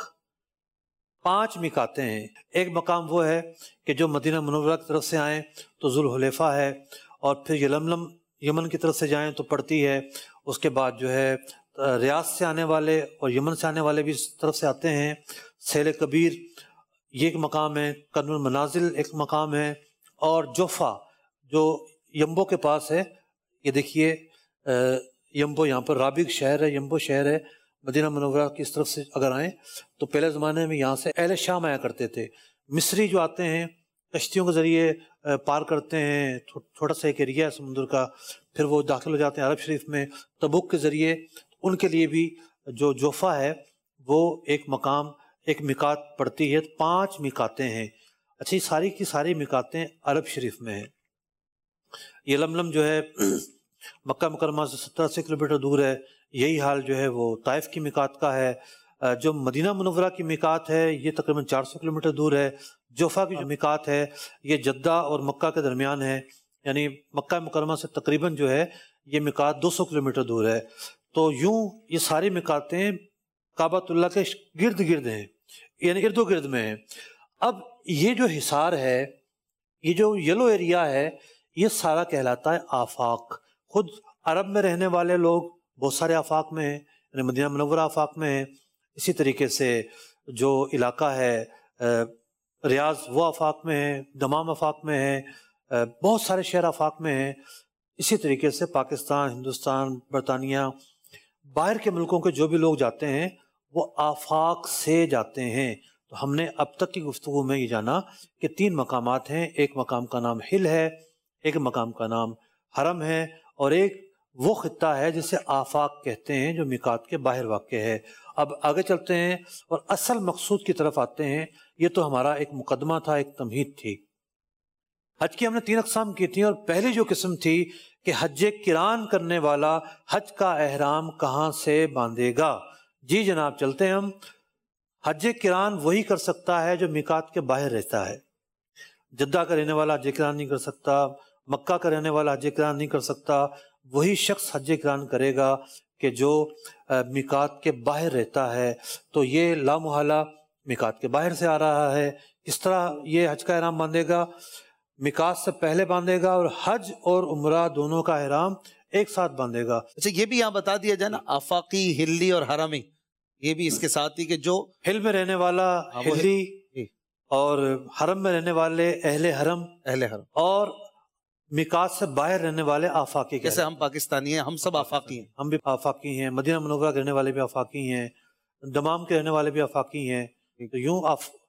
5 میقاتیں ہیں. ایک مقام وہ ہے کہ جو مدینہ منورہ کی طرف سے آئیں تو ذوالحلیفہ ہے, اور پھر یلملم یمن کی طرف سے جائیں تو پڑتی ہے. اس کے بعد جو ہے ریاض سے آنے والے اور یمن سے آنے والے بھی اس طرف سے آتے ہیں. سیل کبیر یہ ایک مقام ہے. قرن المنازل ایک مقام ہے, اور جوفا جو یمبو کے پاس ہے. یہ دیکھیے یمبو, یہاں پر رابغ شہر ہے, یمبو شہر ہے. مدینہ منورہ کی اس طرف سے اگر آئیں تو پہلے زمانے میں یہاں سے اہل شام آیا کرتے تھے. مصری جو آتے ہیں کشتیوں کے ذریعے پار کرتے ہیں, چھوٹا سا ایک ایریا ہے سمندر کا, پھر وہ داخل ہو جاتے ہیں عرب شریف میں تبوک کے ذریعے. ان کے لیے بھی جو جوفا ہے وہ ایک مقام, ایک میقات پڑتی ہے. 5 میقاتیں ہیں. اچھا, یہ ساری کی ساری میقاتیں عرب شریف میں ہیں. یہ لملم جو ہے مکہ مکرمہ سے 70 کلومیٹر دور ہے. یہی حال جو ہے وہ طائف کی میقات کا ہے. جو مدینہ منورہ کی میقات ہے یہ تقریباً 400 کلومیٹر دور ہے. جوفا کی جو میقات ہے یہ جدہ اور مکہ کے درمیان ہے, یعنی مکہ مکرمہ سے تقریباً جو ہے یہ میقات 200 کلومیٹر دور ہے. تو یوں یہ ساری میقاتیں کعبۃ اللہ کے گرد گرد ہیں, یعنی ارد و گرد میں ہیں. اب یہ جو حصار ہے, یہ جو یلو ایریا ہے, یہ سارا کہلاتا ہے آفاق. خود عرب میں رہنے والے لوگ بہت سارے آفاق میں ہیں, یعنی مدینہ منورہ آفاق میں ہیں. اسی طریقے سے جو علاقہ ہے ریاض وہ آفاق میں ہے, دمام آفاق میں ہے, بہت سارے شہر آفاق میں ہیں. اسی طریقے سے پاکستان, ہندوستان, برطانیہ, باہر کے ملکوں کے جو بھی لوگ جاتے ہیں وہ آفاق سے جاتے ہیں. تو ہم نے اب تک کی گفتگو میں یہ جانا کہ 3 مقامات ہیں. ایک مقام کا نام ہل ہے, ایک مقام کا نام حرم ہے, اور ایک وہ خطہ ہے جسے آفاق کہتے ہیں جو میقات کے باہر واقع ہے. اب آگے چلتے ہیں اور اصل مقصود کی طرف آتے ہیں. یہ تو ہمارا ایک مقدمہ تھا, ایک تمہید تھی. حج کی ہم نے 3 اقسام کی تھیں، اور پہلی جو قسم تھی کہ حج قران کرنے والا حج کا احرام کہاں سے باندھے گا؟ جی جناب، چلتے ہیں ہم۔ حج قران وہی کر سکتا ہے جو میقات کے باہر رہتا ہے۔ جدہ کا رہنے والا حج قران نہیں کر سکتا، مکہ کا رہنے والا حج قران نہیں کر سکتا۔ وہی شخص حج قران کرے گا کہ جو میقات کے باہر رہتا ہے۔ تو یہ لا محالہ میقات کے باہر سے آ رہا ہے، کس طرح یہ حج کا احرام باندھے گا؟ میقات سے پہلے باندھے گا، اور حج اور عمرہ دونوں کا احرام ایک ساتھ باندھے گا۔ اچھا، یہ بھی یہاں بتا دیا جائے نا، آفاقی، ہلی اور حرمی، یہ بھی اس کے ساتھ ہی کہ جو ہل میں رہنے والا ہلی، اور حرم میں رہنے والے اہل حرم، اور میقات سے باہر رہنے والے آفاقی۔ جیسے ہم پاکستانی ہیں، ہم سب آفاقی ہیں، ہم بھی آفاقی ہیں، مدینہ منورہ کے رہنے والے بھی آفاقی ہیں، دمام کے رہنے والے بھی آفاقی ہیں۔ تو یوں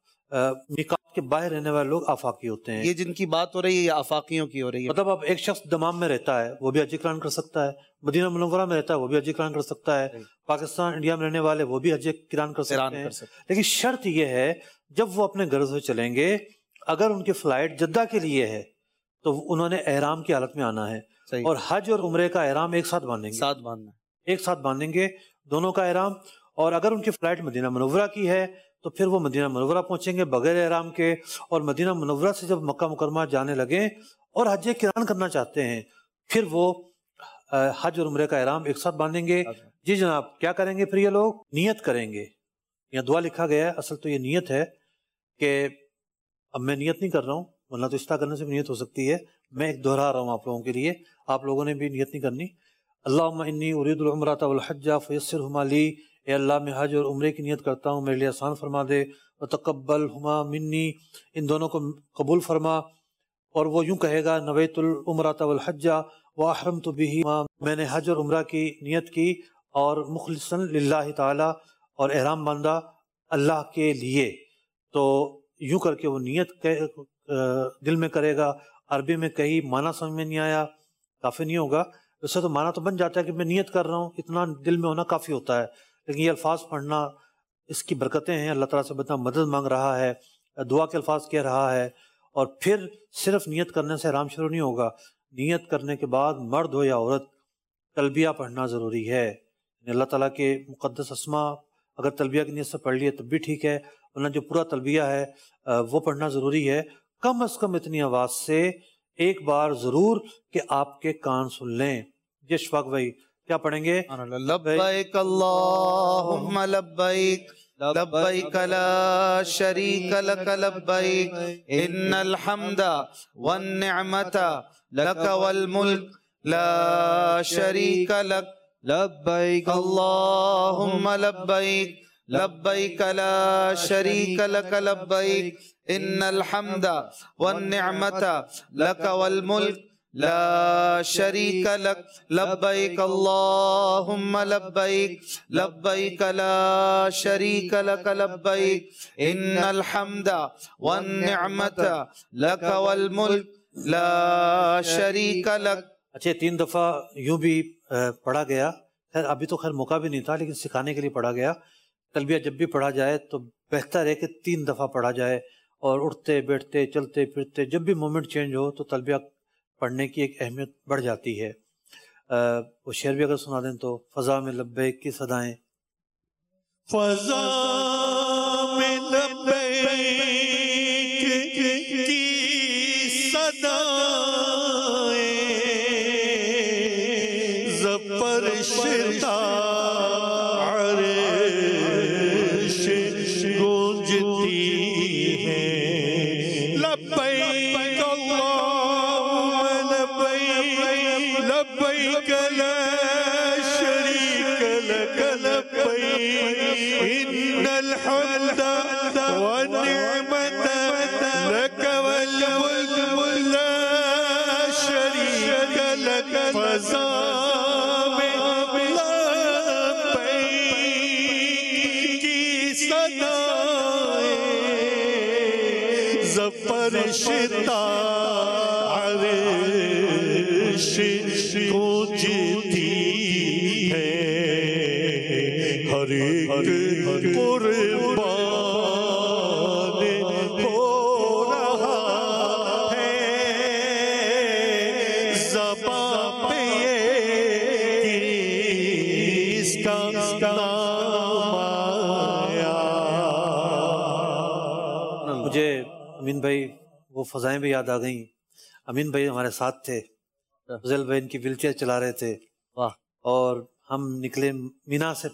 میقات کے باہر رہنے والے لوگ آفاقی ہوتے ہیں۔ یہ جن کی بات ہو رہی ہے یہ آفاقیوں کی ہو رہی ہے۔ مطلب اب ایک شخص دمام میں رہتا ہے، وہ بھی حج قران کر سکتا ہے، مدینہ منورہ میں رہتا ہے، وہ بھی حج قران کر سکتا ہے، پاکستان انڈیا میں رہنے والے وہ بھی حج قران کر سکتے ہیں۔ لیکن شرط یہ ہے، جب وہ اپنے گھر سے چلیں گے، اگر ان کی فلائٹ جدہ کے لیے ہے تو انہوں نے احرام کی حالت میں آنا ہے، اور حج اور عمرے کا احرام ایک ساتھ باندھیں گے، ایک ساتھ باندھیں گے دونوں کا احرام۔ اور اگر ان کی فلائٹ مدینہ منورہ کی ہے تو پھر وہ مدینہ منورہ پہنچیں گے بغیر احرام کے، اور مدینہ منورہ سے جب مکہ مکرمہ جانے لگیں اور حج قران کرنا چاہتے ہیں، پھر وہ حج اور عمرے کا احرام ایک ساتھ باندھیں گے۔ جی جناب، کیا کریں گے پھر یہ لوگ؟ نیت کریں گے۔ یہاں دعا لکھا گیا ہے، اصل تو یہ نیت ہے کہ اب میں نیت نہیں کر رہا ہوں، ورنہ تو اس طرح کرنے سے بھی نیت ہو سکتی ہے، میں ایک دہرا رہا ہوں آپ لوگوں کے لیے، آپ لوگوں نے بھی نیت نہیں کرنی۔ اللہم انی ارید العمرۃ والحج فیسرہما لی، اے اللہ میں حج اور عمرے کی نیت کرتا ہوں، میرے لیے آسان فرما دے، وتقبلہما منی، ان دونوں کو قبول فرما۔ اور وہ یوں کہے گا، نویت العمرۃ والحج واحرمت بہما، میں نے حج اور عمرہ کی نیت کی اور مخلصا للہ تعالی، اور احرام باندھا اللہ کے لیے۔ تو یوں کر کے وہ نیت دل میں کرے گا۔ عربی میں کہیں معنی سمجھ میں نہیں آیا، کافی نہیں ہوگا، ویسے تو معنی تو بن جاتا ہے کہ میں نیت کر رہا ہوں، اتنا دل میں ہونا کافی ہوتا ہے، لیکن یہ الفاظ پڑھنا اس کی برکتیں ہیں، اللہ تعالیٰ سے بتنا مدد مانگ رہا ہے، دعا کے الفاظ کہہ رہا ہے۔ اور پھر صرف نیت کرنے سے احرام شروع نہیں ہوگا، نیت کرنے کے بعد مرد ہو یا عورت تلبیہ پڑھنا ضروری ہے۔ اللہ تعالیٰ کے مقدس اسماء اگر تلبیہ کی نیت سے پڑھ لیے تب بھی ٹھیک ہے، ورنہ جو پورا تلبیہ ہے وہ پڑھنا ضروری ہے، کم از کم اتنی آواز سے ایک بار ضرور کہ آپ کے کان سن لیں۔ جی اشفاق بھائی کیا پڑھیں گے؟ لبیک اللہم لبیک، لبیک لا شریک لک لبیک، ان الحمد والنعمت لک والملک لا شریک لک، لبیک اللہم لبیک، لبیک لا شریک لک لبیک، ان الحمد والنعمت لک والملک لا شریک لک، لبیک اللہم لبیک، لبیک لا شریک لک لبیک، ان الحمد والنعمت لک والملک لا شریک لک۔ اچھا، 3 دفعہ یوں بھی پڑھا گیا، خیر ابھی تو خیر موقع بھی نہیں تھا، لیکن سکھانے کے لیے پڑھا گیا۔ تلبیہ جب بھی پڑھا جائے تو بہتر ہے کہ 3 دفعہ پڑھا جائے، اور اٹھتے بیٹھتے چلتے پھرتے جب بھی مومنٹ چینج ہو تو تلبیہ پڑھنے کی ایک اہمیت بڑھ جاتی ہے۔ وہ شعر بھی اگر سنا دیں تو، فضا میں لبیک کی صدائیں، فضا میں لبیک کی صدائیں، زفر شتا عرش گونجتی ہیں، لبیک اللہم لبیک، لبیک لا شریک لک لبیک، ان الحمد والنعمت لک والملک لا شریک لک، فضا میں لبیک کی صدائیں، زفر شتا عرش گونجتی ہے، ہر ایک قربان ہو رہا ہے، امین بھائی وہ فضائیں بھی یاد آ گئیں. امین بھائی ہمارے ساتھ تھے, فضل بھائی ان کی ویل چیئر چلا رہے تھے, اور ہم نکلے مینا سے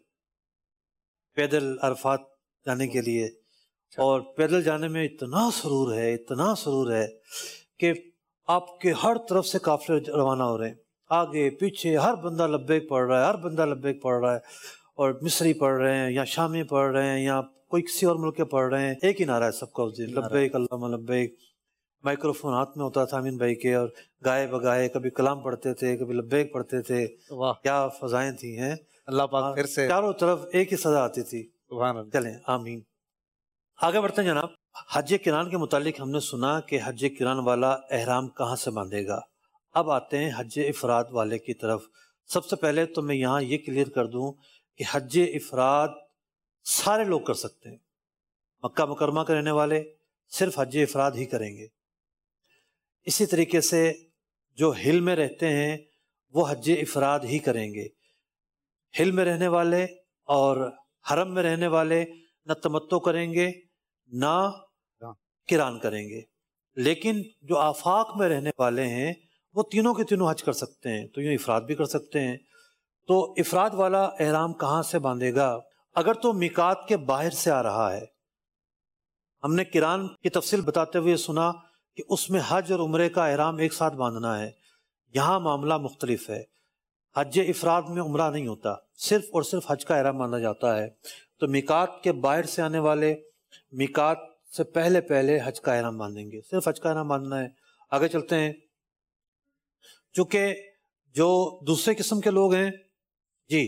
پیدل عرفات جانے کے لیے. اور پیدل جانے میں اتنا سرور ہے کہ آپ کے ہر طرف سے قافلے روانہ ہو رہے ہیں, آگے پیچھے ہر بندہ لبیک پڑھ رہا ہے, اور مصری پڑھ رہے ہیں یا شامی پڑھ رہے ہیں یا کوئی کسی اور ملک کے پڑھ رہے ہیں, ایک ہی نعرہ ہے سب کا اس دن, لبیک اللہم لبیک. مائکروفون ہاتھ میں ہوتا تھا امین بھائی کے, اور گائے بگائے کبھی کلام پڑھتے تھے, کبھی لبیک پڑھتے تھے. کیا فضائیں تھی ہیں, اللہ پاک پھر سے چاروں طرف ایک ہی صدا آتی تھی. چلیں آمین. آگے بڑھتے ہیں جناب. حج کران کے متعلق ہم نے سنا کہ حج کران والا احرام کہاں سے باندھے گا. اب آتے ہیں حج افراد والے کی طرف. سب سے پہلے تو میں یہاں یہ کلیئر کر دوں کہ حج افراد سارے لوگ کر سکتے ہیں. مکہ مکرمہ کے رہنے والے صرف حج افراد ہی کریں گے. اسی طریقے سے جو ہل میں رہتے ہیں وہ حج افراد ہی کریں گے. ہل میں رہنے والے اور حرم میں رہنے والے نہ تمتع کریں گے نہ قران کریں گے. لیکن جو آفاق میں رہنے والے ہیں وہ تینوں کے تینوں حج کر سکتے ہیں, تو یوں افراد بھی کر سکتے ہیں. تو افراد والا احرام کہاں سے باندھے گا؟ اگر تو میقات کے باہر سے آ رہا ہے. ہم نے قران کی تفصیل بتاتے ہوئے سنا کہ اس میں حج اور عمرے کا احرام ایک ساتھ باندھنا ہے. یہاں معاملہ مختلف ہے. حج افراد میں عمرہ نہیں ہوتا, صرف اور صرف حج کا احرام باندھا جاتا ہے. تو میقات کے باہر سے آنے والے میقات سے پہلے حج کا احرام باندھیں گے, صرف حج کا احرام باندھنا ہے. آگے چلتے ہیں. چونکہ جو دوسرے قسم کے لوگ ہیں جی,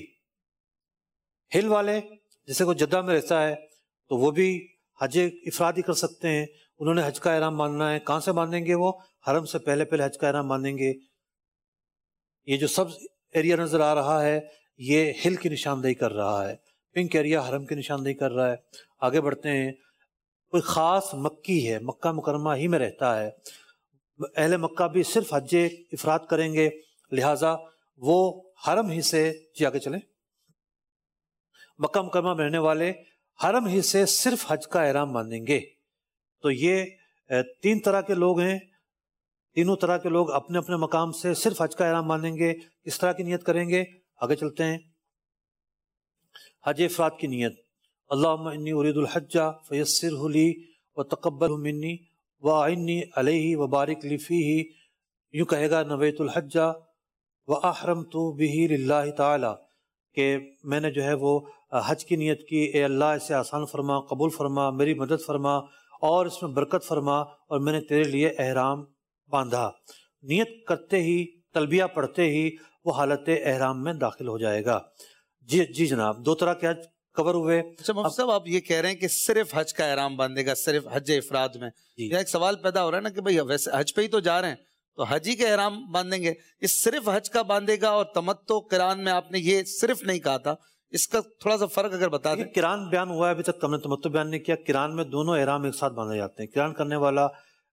ہل والے, جیسے کوئی جدہ میں رہتا ہے تو وہ بھی حج افراد ہی کر سکتے ہیں. انہوں نے حج کا احرام باندھنا ہے. کہاں سے باندھیں گے؟ وہ حرم سے پہلے حج کا احرام باندھیں گے. یہ جو سب ایریا نظر آ رہا ہے یہ ہل کی نشاندہی کر رہا ہے, پنک ایریا حرم کی نشاندہی کر رہا ہے. آگے بڑھتے ہیں. کوئی خاص مکی ہے, مکہ مکرمہ ہی میں رہتا ہے, اہل مکہ بھی صرف حج افراد کریں گے, لہٰذا وہ حرم ہی سے, جی آگے چلیں, مکہ مکرمہ میں رہنے والے حرم ہی سے صرف حج کا احرام باندھیں گے. تو یہ تین طرح کے لوگ ہیں. تینوں طرح کے لوگ اپنے اپنے مقام سے صرف حج کا احرام باندھیں گے. اس طرح کی نیت کریں گے. آگے چلتے ہیں. حج افراد کی نیت, اللہم انی ارید الحج فیسرہ لی وتقبلہ منی واعنی علیہ وبارک لی فیہ. یوں کہے گا نویت الحج واحرمت بہ للہ تعالی, کہ میں نے جو ہے وہ حج کی نیت کی, اے اللہ اسے آسان فرما, قبول فرما, میری مدد فرما اور اس میں برکت فرما, اور میں نے تیرے لیے احرام باندھا. نیت کرتے ہی, تلبیہ پڑھتے ہی وہ حالت احرام میں داخل ہو جائے گا. جی جناب, دو طرح کے حج کور ہوئے. اچھا مفتی صاحب, آپ یہ کہہ رہے ہیں کہ صرف حج کا احرام باندھے گا, صرف حج افراد میں. یہ ایک سوال پیدا ہو رہا ہے نا کہ بھئی ویسے حج پہ ہی تو جا رہے ہیں تو حج ہی کے احرام باندھیں گے, یہ صرف حج کا باندھے گا, اور تمتع قران میں آپ نے یہ صرف نہیں کہا تھا, اس کا تھوڑا سا فرق اگر بتا دیں. قران بیان ہوا ہے, ابھی تک ہم نے تمتع بیان نہیں کیا. قران میں دونوں احرام ایک ساتھ باندھے جاتے ہیں. قران کرنے والا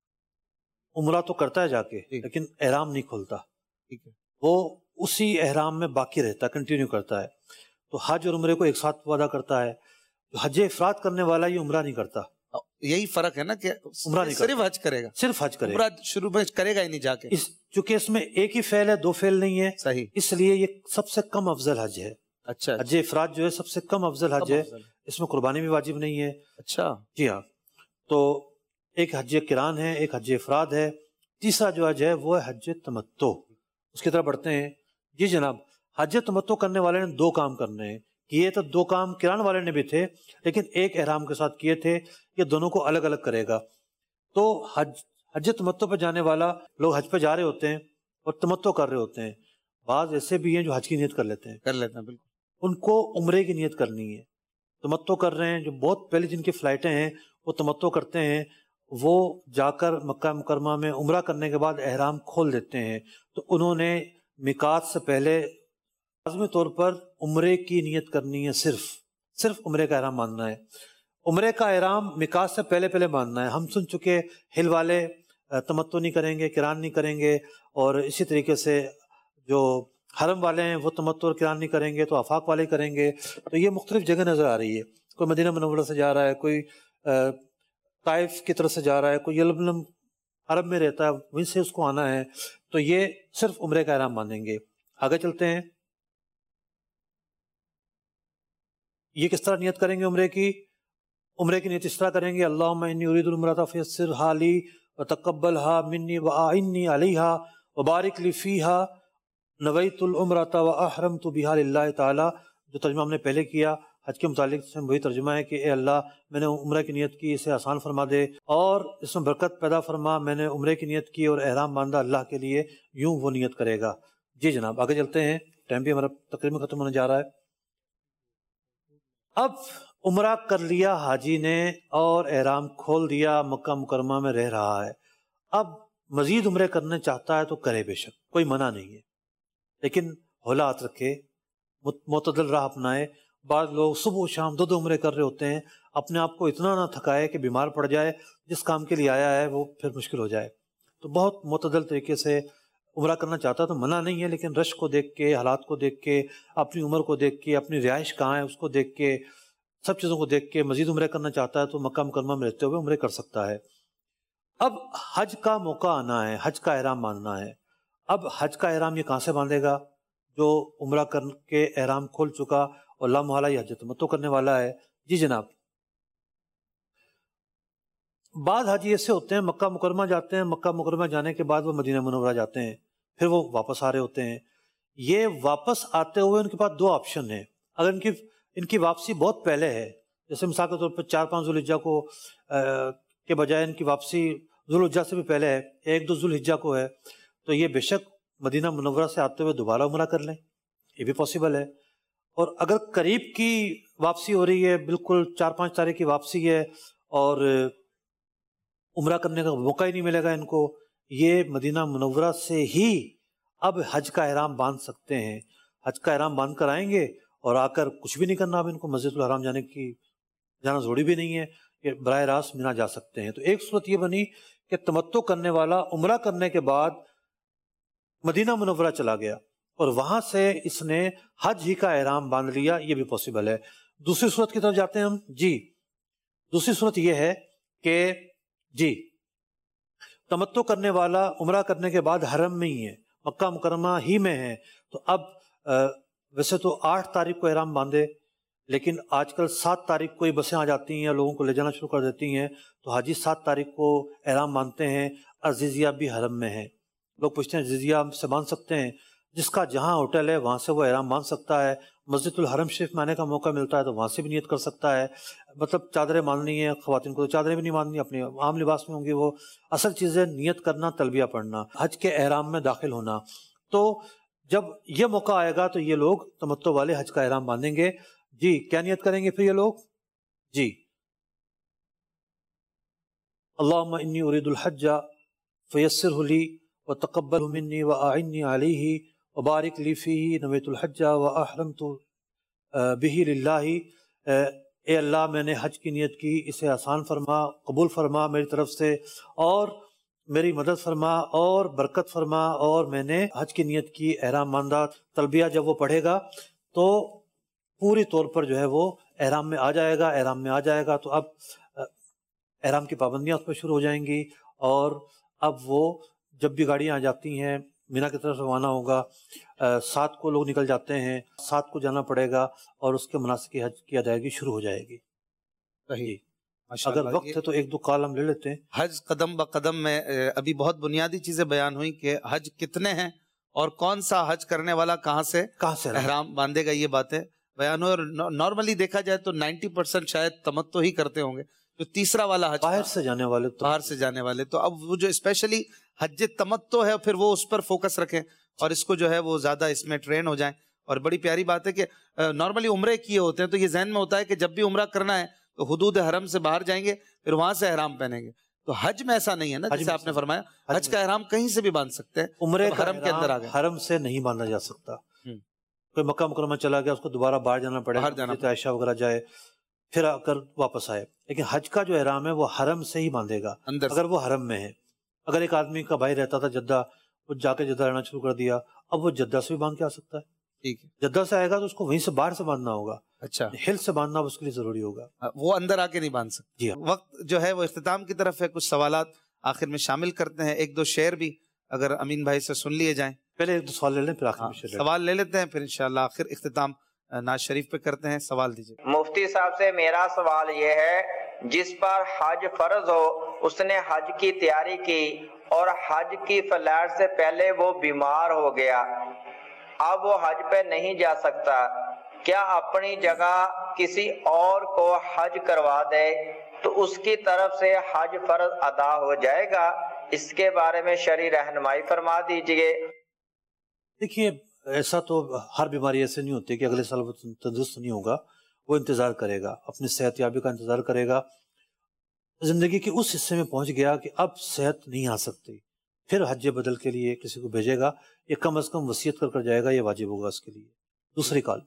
عمرہ تو کرتا ہے جا کے, لیکن احرام نہیں کھولتا, وہ اسی احرام میں باقی رہتا ہے, کنٹینیو کرتا ہے. تو حج اور عمرے کو ایک ساتھ وعدہ کرتا ہے. حج افراد کرنے والا یہ عمرہ نہیں کرتا. یہی فرق ہے نا کہ عمرہ نہیں صرف حج کرے گا, صرف حج کرے گا, عمرہ شروع میں کرے گا ہی نہیں جا کے. چونکہ اس میں ایک ہی فعل ہے, دو فعل نہیں ہے. صحیح, اس لیے یہ سب سے کم افضل حج ہے. اچھا, حج افراد جو ہے سب سے کم افضل حج ہے. اس میں قربانی بھی واجب نہیں ہے. اچھا جی ہاں. تو ایک حج قران ہے, ایک حج افراد ہے. تیسرا جو حج ہے وہ ہے حج تمتع. اس کی طرف بڑھتے ہیں. جی جناب, حج تمتع کرنے والے نے دو کام کرنے ہیں. کیے تو دو کام قران والے نے بھی تھے, لیکن ایک احرام کے ساتھ کیے تھے. یہ دونوں کو الگ الگ کرے گا. تو حج تمتع پہ جانے والا لوگ حج پہ جا رہے ہوتے ہیں اور تمتع کر رہے ہوتے ہیں. بعض ایسے بھی ہیں جو حج کی نیت کر لیتے ہیں. بالکل. ان کو عمرے کی نیت کرنی ہے. تمتع کر رہے ہیں, جو بہت پہلے جن کی فلائٹیں ہیں وہ تمتع کرتے ہیں, وہ جا کر مکہ مکرمہ میں عمرہ کرنے کے بعد احرام کھول دیتے ہیں. تو انہوں نے میقات سے پہلے لازمی طور پر عمرے کی نیت کرنی ہے. صرف عمرے کا احرام باندھنا ہے. عمرے کا احرام میقات سے پہلے باندھنا ہے. ہم سن چکے ہل والے تمتع نہیں کریں گے, قران نہیں کریں گے, اور اسی طریقے سے جو حرم والے ہیں وہ تمتع اور قران نہیں کریں گے, تو آفاق والے کریں گے. تو یہ مختلف جگہ نظر آ رہی ہے. کوئی مدینہ منورہ سے جا رہا ہے, کوئی طائف کی طرف سے جا رہا ہے، کوئی یلملم عرب میں رہتا ہے وہیں سے اس کو آنا ہے، تو یہ صرف عمرے کا احرام باندھیں گے۔ آگے چلتے ہیں، یہ کس طرح نیت کریں گے عمرے کی؟ عمرے کی نیت اس طرح کریں گے، اللہم انی ارید العمرۃ فیسرھا لی وتقبلھا منی واعنی علیھا وبارک لی فیھا نویت العمرۃ واحرمت بھا للہ تعالی۔ جو ترجمہ ہم نے پہلے کیا حج کے متعلق سے وہی ترجمہ ہے کہ اے اللہ میں نے عمرہ کی نیت کی، اسے آسان فرما دے اور اس میں برکت پیدا فرما، میں نے عمرے کی نیت کی اور احرام باندھا اللہ کے لیے، یوں وہ نیت کرے گا۔ جی جناب آگے چلتے ہیں، ٹائم بھی ہمارا تقریباً ختم ہونے جا رہا ہے۔ اب عمرہ کر لیا حاجی نے اور احرام کھول دیا، مکہ مکرمہ میں رہ رہا ہے، اب مزید عمرے کرنے چاہتا ہے تو کرے، بے شک کوئی منع نہیں ہے، لیکن ہولات رکھے، معتدل راہ اپنائے۔ بعض لوگ صبح و شام دو عمرے کر رہے ہوتے ہیں، اپنے آپ کو اتنا نہ تھکائے کہ بیمار پڑ جائے، جس کام کے لیے آیا ہے وہ پھر مشکل ہو جائے۔ تو بہت معتدل طریقے سے عمرہ کرنا چاہتا ہے تو منع نہیں ہے، لیکن رش کو دیکھ کے، حالات کو دیکھ کے، اپنی عمر کو دیکھ کے، اپنی رہائش کہاں ہے اس کو دیکھ کے، سب چیزوں کو دیکھ کے مزید عمرے کرنا چاہتا ہے تو مکہ مکرمہ میں رہتے ہوئے عمرے کر سکتا ہے۔ اب حج کا موقع آنا ہے، حج کا احرام باندھنا ہے۔ اب حج کا احرام یہ کہاں سے باندھے گا؟ جو عمرہ کر کے احرام کھول چکا اور لا محالہ یہ حج تمتع کرنے والا ہے۔ جی جناب، بعض حاجی ایسے ہوتے ہیں مکہ مکرمہ جاتے ہیں، مکہ مکرمہ جانے کے بعد وہ مدینہ منورہ جاتے ہیں، پھر وہ واپس آ رہے ہوتے ہیں۔ یہ واپس آتے ہوئے ان کے پاس دو آپشن ہیں۔ اگر ان کی واپسی بہت پہلے ہے، جیسے مثال کے طور پر 4-5 ذوالحجہ کو کے بجائے ان کی واپسی ذوالحجہ سے بھی پہلے ہے، 1-2 ذوالحجہ کو ہے، تو یہ بے شک مدینہ منورہ سے آتے ہوئے دوبارہ عمرہ کر لیں، یہ بھی پاسبل ہے۔ اور اگر قریب کی واپسی ہو رہی ہے، بالکل 4-5 تاریخ کی واپسی ہے اور عمرہ کرنے کا موقع ہی نہیں ملے گا ان کو، یہ مدینہ منورہ سے ہی اب حج کا احرام باندھ سکتے ہیں۔ حج کا احرام باندھ کر آئیں گے اور آ کر کچھ بھی نہیں کرنا، اب ان کو مسجد الحرام جانا ضروری بھی نہیں ہے، یہ براہ راست مینا جا سکتے ہیں۔ تو ایک صورت یہ بنی کہ تمتع کرنے والا عمرہ کرنے کے بعد مدینہ منورہ چلا گیا اور وہاں سے اس نے حج ہی کا احرام باندھ لیا، یہ بھی پاسبل ہے۔ دوسری صورت کی طرف جاتے ہیں ہم۔ جی دوسری صورت یہ ہے کہ جی تمتع کرنے والا عمرہ کرنے کے بعد حرم میں ہی ہے، مکہ مکرمہ ہی میں ہے، تو اب ویسے تو 8 تاریخ کو احرام باندھے، لیکن آج کل 7 تاریخ کو ہی بسیں آ جاتی ہیں، لوگوں کو لے جانا شروع کر دیتی ہیں، تو حاجی 7 تاریخ کو احرام باندھتے ہیں۔ عزیزیہ بھی حرم میں ہے، لوگ پوچھتے ہیں عزیزیہ سے باندھ سکتے ہیں؟ جس کا جہاں ہوٹل ہے وہاں سے وہ احرام باندھ سکتا ہے۔ مسجد الحرم شریف میں آنے کا موقع ملتا ہے تو وہاں سے بھی نیت کر سکتا ہے۔ مطلب چادریں باندھنی ہیں خواتین کو تو چادریں بھی نہیں باندھنی، اپنے عام لباس میں ہوں گی وہ۔ اصل چیزیں نیت کرنا، تلبیہ پڑھنا، حج کے احرام میں داخل ہونا۔ تو جب یہ موقع آئے گا تو یہ لوگ تمتع والے حج کا احرام باندھیں گے۔ جی کیا نیت کریں گے پھر یہ لوگ؟ جی اللہم انی ارید الحج فیسرہ لی وتقبلہ منی واعنی علیہ وبارک لی فیہ نویت الحج واحرمت بہ للہ۔ اے اللہ میں نے حج کی نیت کی، اسے آسان فرما، قبول فرما میری طرف سے، اور میری مدد فرما اور برکت فرما، اور میں نے حج کی نیت کی، احرام باندھا۔ تلبیہ جب وہ پڑھے گا تو پوری طور پر جو ہے وہ احرام میں آ جائے گا۔ احرام میں آ جائے گا تو اب احرام کی پابندیاں اس پہ شروع ہو جائیں گی، اور اب وہ جب بھی گاڑیاں آ جاتی ہیں مینا کی طرف روانہ ہوگا۔ 7 کو لوگ نکل جاتے ہیں، 7 کو جانا پڑے گا اور اس کے مناسک حج کی ادائیگی شروع ہو جائے گی۔ صحیح۔ اگر وقت ہے تو 1-2 کال ہم لے لیتے ہیں۔ حج قدم بقدم میں ابھی بہت بنیادی چیزیں بیان ہوئی کہ حج کتنے ہیں اور کون سا حج کرنے والا کہاں سے احرام باندھے گا، یہ باتیں بیان ہوئی۔ اور نارملی دیکھا جائے تو 90% شاید تمتع ہی کرتے ہوں گے، جو تیسرا والا حج باہر سے جانے والے تو اب وہ جو اسپیشلی حج تمتع ہے پھر وہ اس پر فوکس رکھیں اور اس کو جو ہے وہ زیادہ اس میں ٹرین ہو جائیں۔ اور بڑی پیاری بات ہے کہ نارملی عمرے کیے ہوتے ہیں تو یہ ذہن میں ہوتا ہے کہ جب بھی عمرہ کرنا ہے تو حدود حرم سے باہر جائیں گے، پھر وہاں سے احرام پہنیں گے۔ تو حج میں ایسا نہیں ہے نا، جیسے آپ نے فرمایا حج کا احرام کہیں سے بھی باندھ سکتے ہیں، عمرے کا حرم کے اندر آ گئے۔ حرم سے نہیں باندھا جا سکتا۔ کوئی مکہ مکرمہ چلا گیا اس کو دوبارہ باہر جانا پڑے گا، عائشہ وغیرہ جائے پھر آ کر واپس آئے، لیکن حج کا جو احرام ہے وہ حرم سے ہی باندھے گا اگر وہ حرم میں ہے۔ اگر ایک آدمی کا بھائی رہتا تھا جدہ، وہ جا کے جدہ رہنا شروع کر دیا، اب وہ جدہ سے بھی باندھ کے آ سکتا ہے۔ ٹھیک ہے، جدہ سے آئے گا تو اس کو وہیں سے باہر سے باندھنا ہوگا، اچھا، ہل سے باندھنا اس کے لیے ضروری ہوگا، وہ اندر آ کے نہیں باندھ سکتے. جی ہاں. وقت جو ہے وہ اختتام کی طرف ہے. کچھ سوالات آخر میں شامل کرتے ہیں. ایک دو شعر بھی اگر امین بھائی سے سن لیے جائیں. پہلے ایک دو سوال لے لیں پھر آخر میں شعر سوال لے لیتے ہیں، پھر انشاءاللہ آخر اختتام ناز شریف پہ کرتے ہیں. سوال دیجیے. مفتی صاحب سے میرا سوال یہ ہے، جس پر حج فرض ہو اس نے حج کی تیاری کی اور حج کی فلائٹ سے پہلے وہ بیمار ہو گیا، اب وہ حج پہ نہیں جا سکتا، کیا اپنی جگہ کسی اور کو حج کروا دے تو اس کی طرف سے حج فرض ادا ہو جائے گا؟ اس کے بارے میں شرعی رہنمائی فرما دیجئے. دیکھیے ایسا تو ہر بیماری ایسے نہیں ہوتی کہ اگلے سال وہ تندرست نہیں ہوگا. وہ انتظار کرے گا، اپنی صحت یابی کا انتظار کرے گا. زندگی کے اس حصے میں پہنچ گیا کہ اب صحت نہیں آ سکتی، پھر حج بدل کے لیے کسی کو بھیجے گا، یا کم از کم وصیت کر کر جائے گا، یہ واجب ہوگا اس کے لیے. دوسری کال.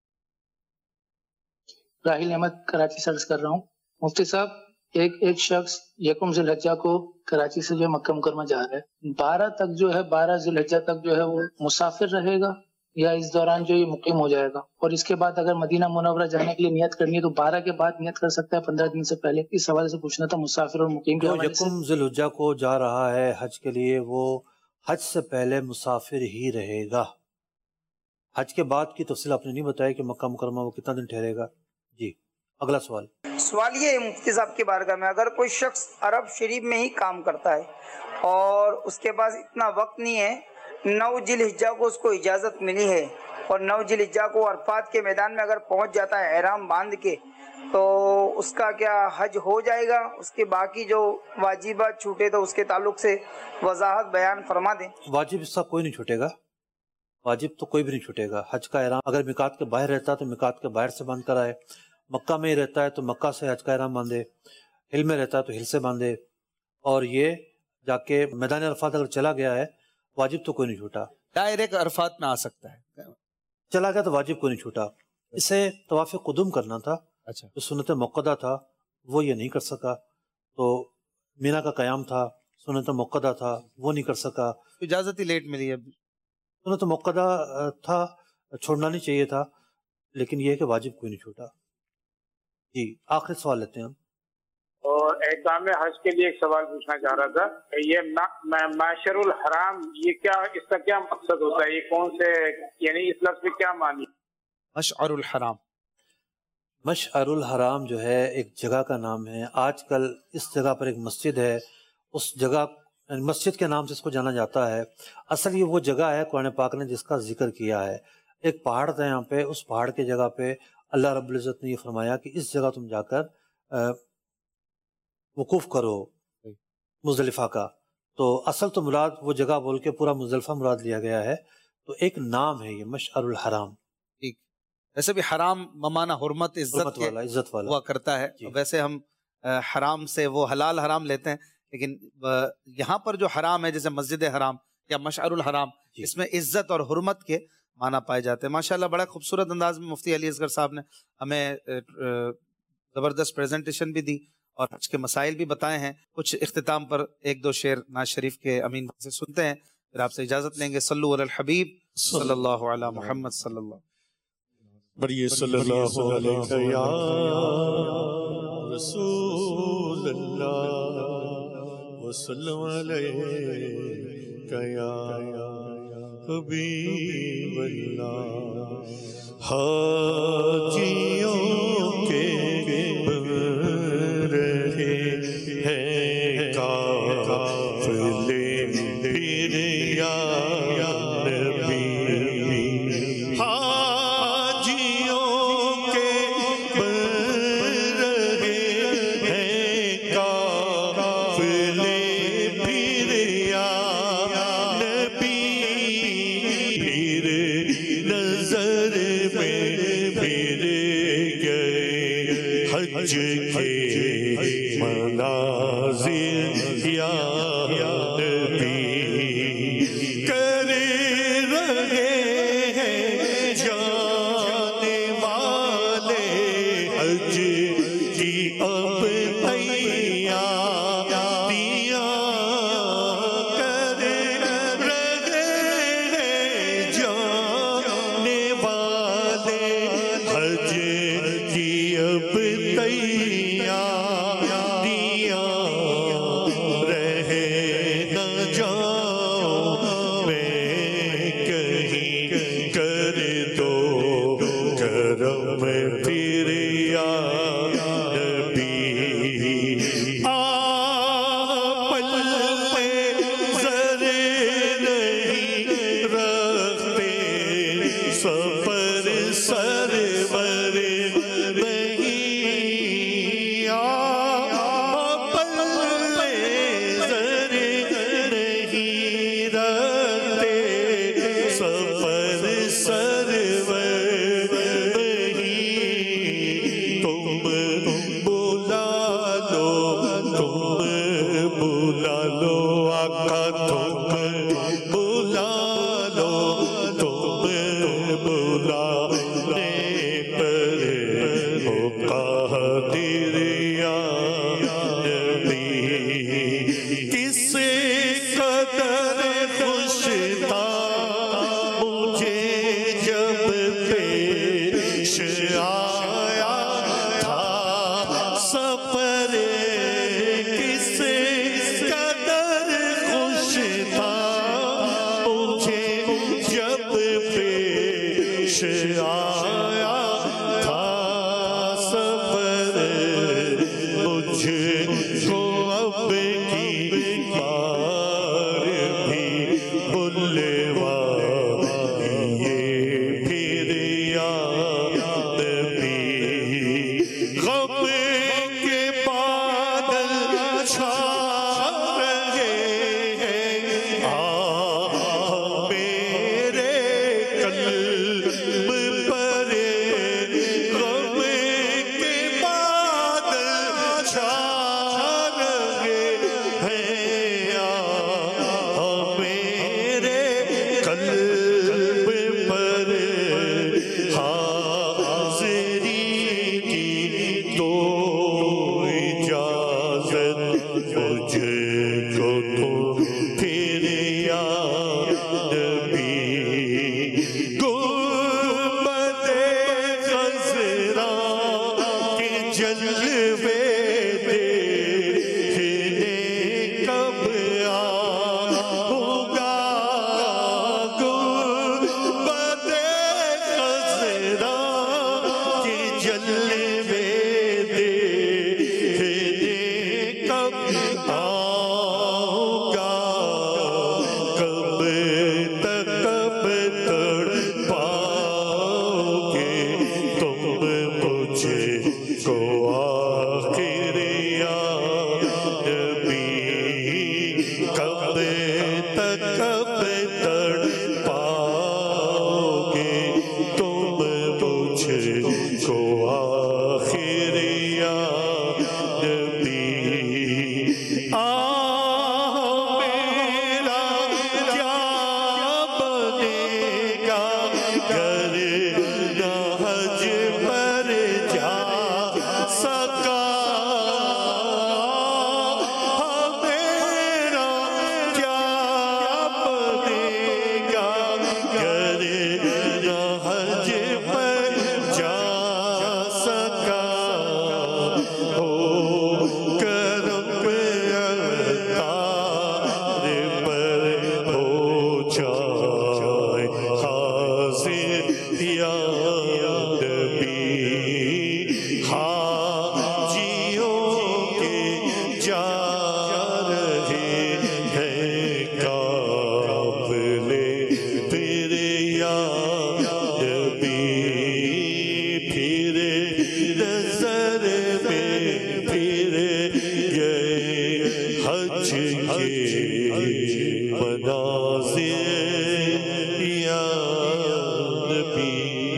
راہیل احمد کراچی سے عرض کر رہا ہوں. مفتی صاحب، ایک شخص یکم ذی الحجہ کو کراچی سے جو ہے مکہ مکرمہ جا رہا ہے، 12 ذی الحجہ تک جو ہے وہ مسافر رہے گا یا اس دوران جو یہ مقیم ہو جائے گا؟ اور اس کے بعد اگر مدینہ منورہ جانے کے لیے نیت کرنی ہے تو 12 کے بعد نیت کر سکتا ہے 15 دن سے پہلے؟ اس حوالے سے پوچھنا تھا مسافر اور مقیم کے حوالے سے. یکم ذی الحجہ کو جا رہا ہے حج کے لیے، وہ حج سے پہلے مسافر ہی رہے گا. حج کے بعد کی تفصیل آپ نے نہیں بتایا کہ مکہ مکرمہ وہ کتنا دن ٹھہرے گا. جی اگلا سوال. سوال یہ ہے مفتی صاحب کی بارگاہ میں، اگر کوئی شخص عرب شریف میں ہی کام کرتا ہے اور اس کے پاس اتنا وقت نہیں ہے، 9 ذی الحجہ کو اس کو اجازت ملی ہے اور 9 ذی الحجہ کو عرفات کے میدان میں اگر پہنچ جاتا ہے احرام باندھ کے، تو اس کا کیا حج ہو جائے گا؟ اس کے باقی جو واجبات چھوٹے تو اس کے تعلق سے وضاحت بیان فرما دیں. واجب اس کا کوئی نہیں چھوٹے گا، واجب تو کوئی بھی نہیں چھوٹے گا. حج کا احرام اگر میقات کے باہر رہتا ہے تو میقات کے باہر سے باندھ کر آئے، مکہ میں ہی رہتا ہے تو مکہ سے حج کا احرام باندھے، ہل میں رہتا ہے تو ہل سے باندھے، اور یہ جا کے میدان عرفات اگر چلا گیا ہے واجب تو کوئی نہیں چھوٹا. ڈائریکٹ عرفات میں آ سکتا ہے، چلا گیا تو واجب کوئی نہیں چھوٹا. اسے طواف قدوم کرنا تھا، اچھا، جو سنت موقدہ تھا وہ یہ نہیں کر سکا. تو مینا کا قیام تھا، سنت موقدہ تھا، وہ نہیں کر سکا. اجازت ہی لیٹ ملی ہے. سنت موقدہ تھا، چھوڑنا نہیں چاہیے تھا، لیکن یہ ہے کہ واجب کوئی نہیں چھوٹا. جی آخری سوال لیتے ہیں ہم. اور احکام حج کے لیے ایک سوال پوچھنا چاہ رہا تھا، یہ معشر الحرام، یہ کیا، اس کا کیا مقصد ہوتا ہے؟ یہ کون سے، یعنی اس لفظ میں کیا معنی؟ مشعر الحرام، مشعر الحرام جو ہے ایک جگہ کا نام ہے. آج کل اس جگہ پر ایک مسجد ہے، اس جگہ مسجد کے نام سے اس کو جانا جاتا ہے. اصل یہ وہ جگہ ہے قرآن پاک نے جس کا ذکر کیا ہے. ایک پہاڑ تھا یہاں پہ، اس پہاڑ کی جگہ پہ اللہ رب العزت نے یہ فرمایا کہ اس جگہ تم جا کر وقوف کرو مزدلفہ کا. تو اصل تو مراد وہ جگہ بول کے پورا مزدلفہ مراد لیا گیا ہے. تو ایک نام ہے یہ مشعر الحرام. ٹھیک، ویسے بھی حرام بمعنی حرمت، عزت والا ہوا کرتا ہے. ویسے ہم حرام سے وہ حلال حرام لیتے ہیں، لیکن یہاں پر جو حرام ہے جیسے مسجد حرام یا مشعر الحرام، اس میں عزت اور حرمت کے معنی پائے جاتے ہیں. ماشاءاللہ بڑا خوبصورت انداز میں مفتی علی اصغر صاحب نے ہمیں زبردست پریزنٹیشن بھی دی اور حج کے مسائل بھی بتائے ہیں. کچھ اختتام پر ایک دو شعر ناز شریف کے امین سے سنتے ہیں، پھر آپ سے اجازت لیں گے. صلو علی الحبیب صلی اللہ علی محمد صلی اللہ بڑی صلی اللہ علیہ یا رسول اللہ وسلم علیہ یا حبیب اللہ. حاجیوں کے بن رہے ہیں قافلے پھر یا نبی. حاجیوں کے بن رہے ہیں قافلے پھر یا نبی. پھر نظر میں پھر گئے حج کے مناظر یا نبی. کر رہے ہیں جانے والے حج کی اب تیاریاں. کر رہے ہیں جانے والے حج بلا لو آقا تم بلا لو تم بلانے پر ہو قادر یا نبی کس قدر خوش تھا مجھے جب پیش آیا تھا سفر کس قدر خوش تھا مجھے جب پیش آیا تھا سفر مجھے کو اب کی بار بھی بلوا یہ پھر یا نبی غم کے بادل چھا رہے ہیں میرے قلب پر غم کے بادل چھا رہے ہیں میرے قلب پر حاضری کی تو اجازت مجھے کو تو پھر یا نبی گنبد خضرا کے جلوے دیکھنے کب آؤگا گنبد خضرا کے جلوے دیکھنے کب آؤگا کب تک کب تڑپاؤ گے تم مجھے کو آخر یا نبی کب تک کب تڑپاؤ گے تم مجھے کو آخر یا نبی میرا کیا بنے گا گر نہ حج پر جا سکا میرا کیا بنے گا گر نہ حج پر جا سکا ہو کرم تار پر ہو جائے حاضر یا نبی حاجیوں کے جا رہے ہیں قافلے پھر یا نبی پھر نظر میں پھر گئے حج کے مناظر یا نبی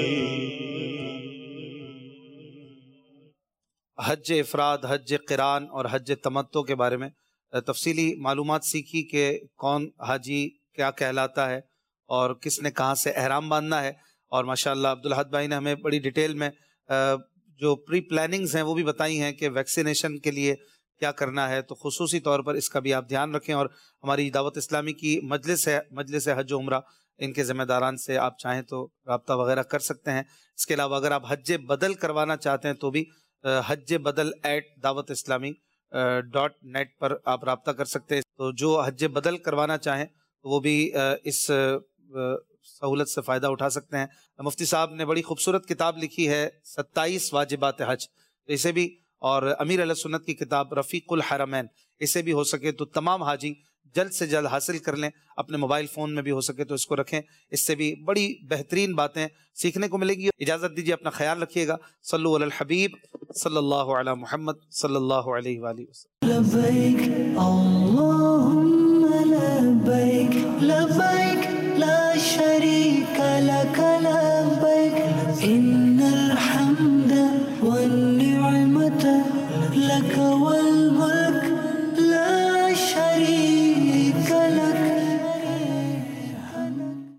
حج افراد، حج قران اور حج تمتع کے بارے میں تفصیلی معلومات سیکھی کہ کون حاجی کیا کہلاتا ہے اور کس نے کہاں سے احرام باندھنا ہے، اور ماشاءاللہ عبدالحد بھائی نے ہمیں بڑی ڈیٹیل میں جو پری پلاننگز ہیں وہ بھی بتائی ہیں کہ ویکسینیشن کے لیے کیا کرنا ہے، تو خصوصی طور پر اس کا بھی آپ دھیان رکھیں، اور ہماری دعوت اسلامی کی مجلس حج و عمرہ ان کے ذمہ داران سے آپ چاہیں تو رابطہ وغیرہ کر سکتے ہیں۔ اس کے علاوہ اگر آپ حج بدل کروانا چاہتے ہیں تو بھی حج بدل @dawatisslami.net پر آپ رابطہ کر سکتے ہیں، تو جو حج بدل کروانا چاہیں وہ بھی اس سہولت سے فائدہ اٹھا سکتے ہیں۔ مفتی صاحب نے بڑی خوبصورت کتاب لکھی ہے 27 واجبات حج، تو اسے بھی، اور امیر علیہ سنت کی کتاب رفیق الحرمین، اسے بھی ہو سکے تو تمام حاجی جلد سے جلد حاصل کر لیں، اپنے موبائل فون میں بھی ہو سکے تو اس کو رکھیں، اس سے بھی بڑی بہترین باتیں سیکھنے کو ملے گی۔ اجازت دیجیے، اپنا خیال رکھیے گا۔ صلو علی الحبیب صلی اللہ علی محمد صلی اللہ علیہ وآلہ وسلم۔ لبیک اللہم لبیک لبیک لا شریک لک لبیک ان الحمد والنعمت لک والملک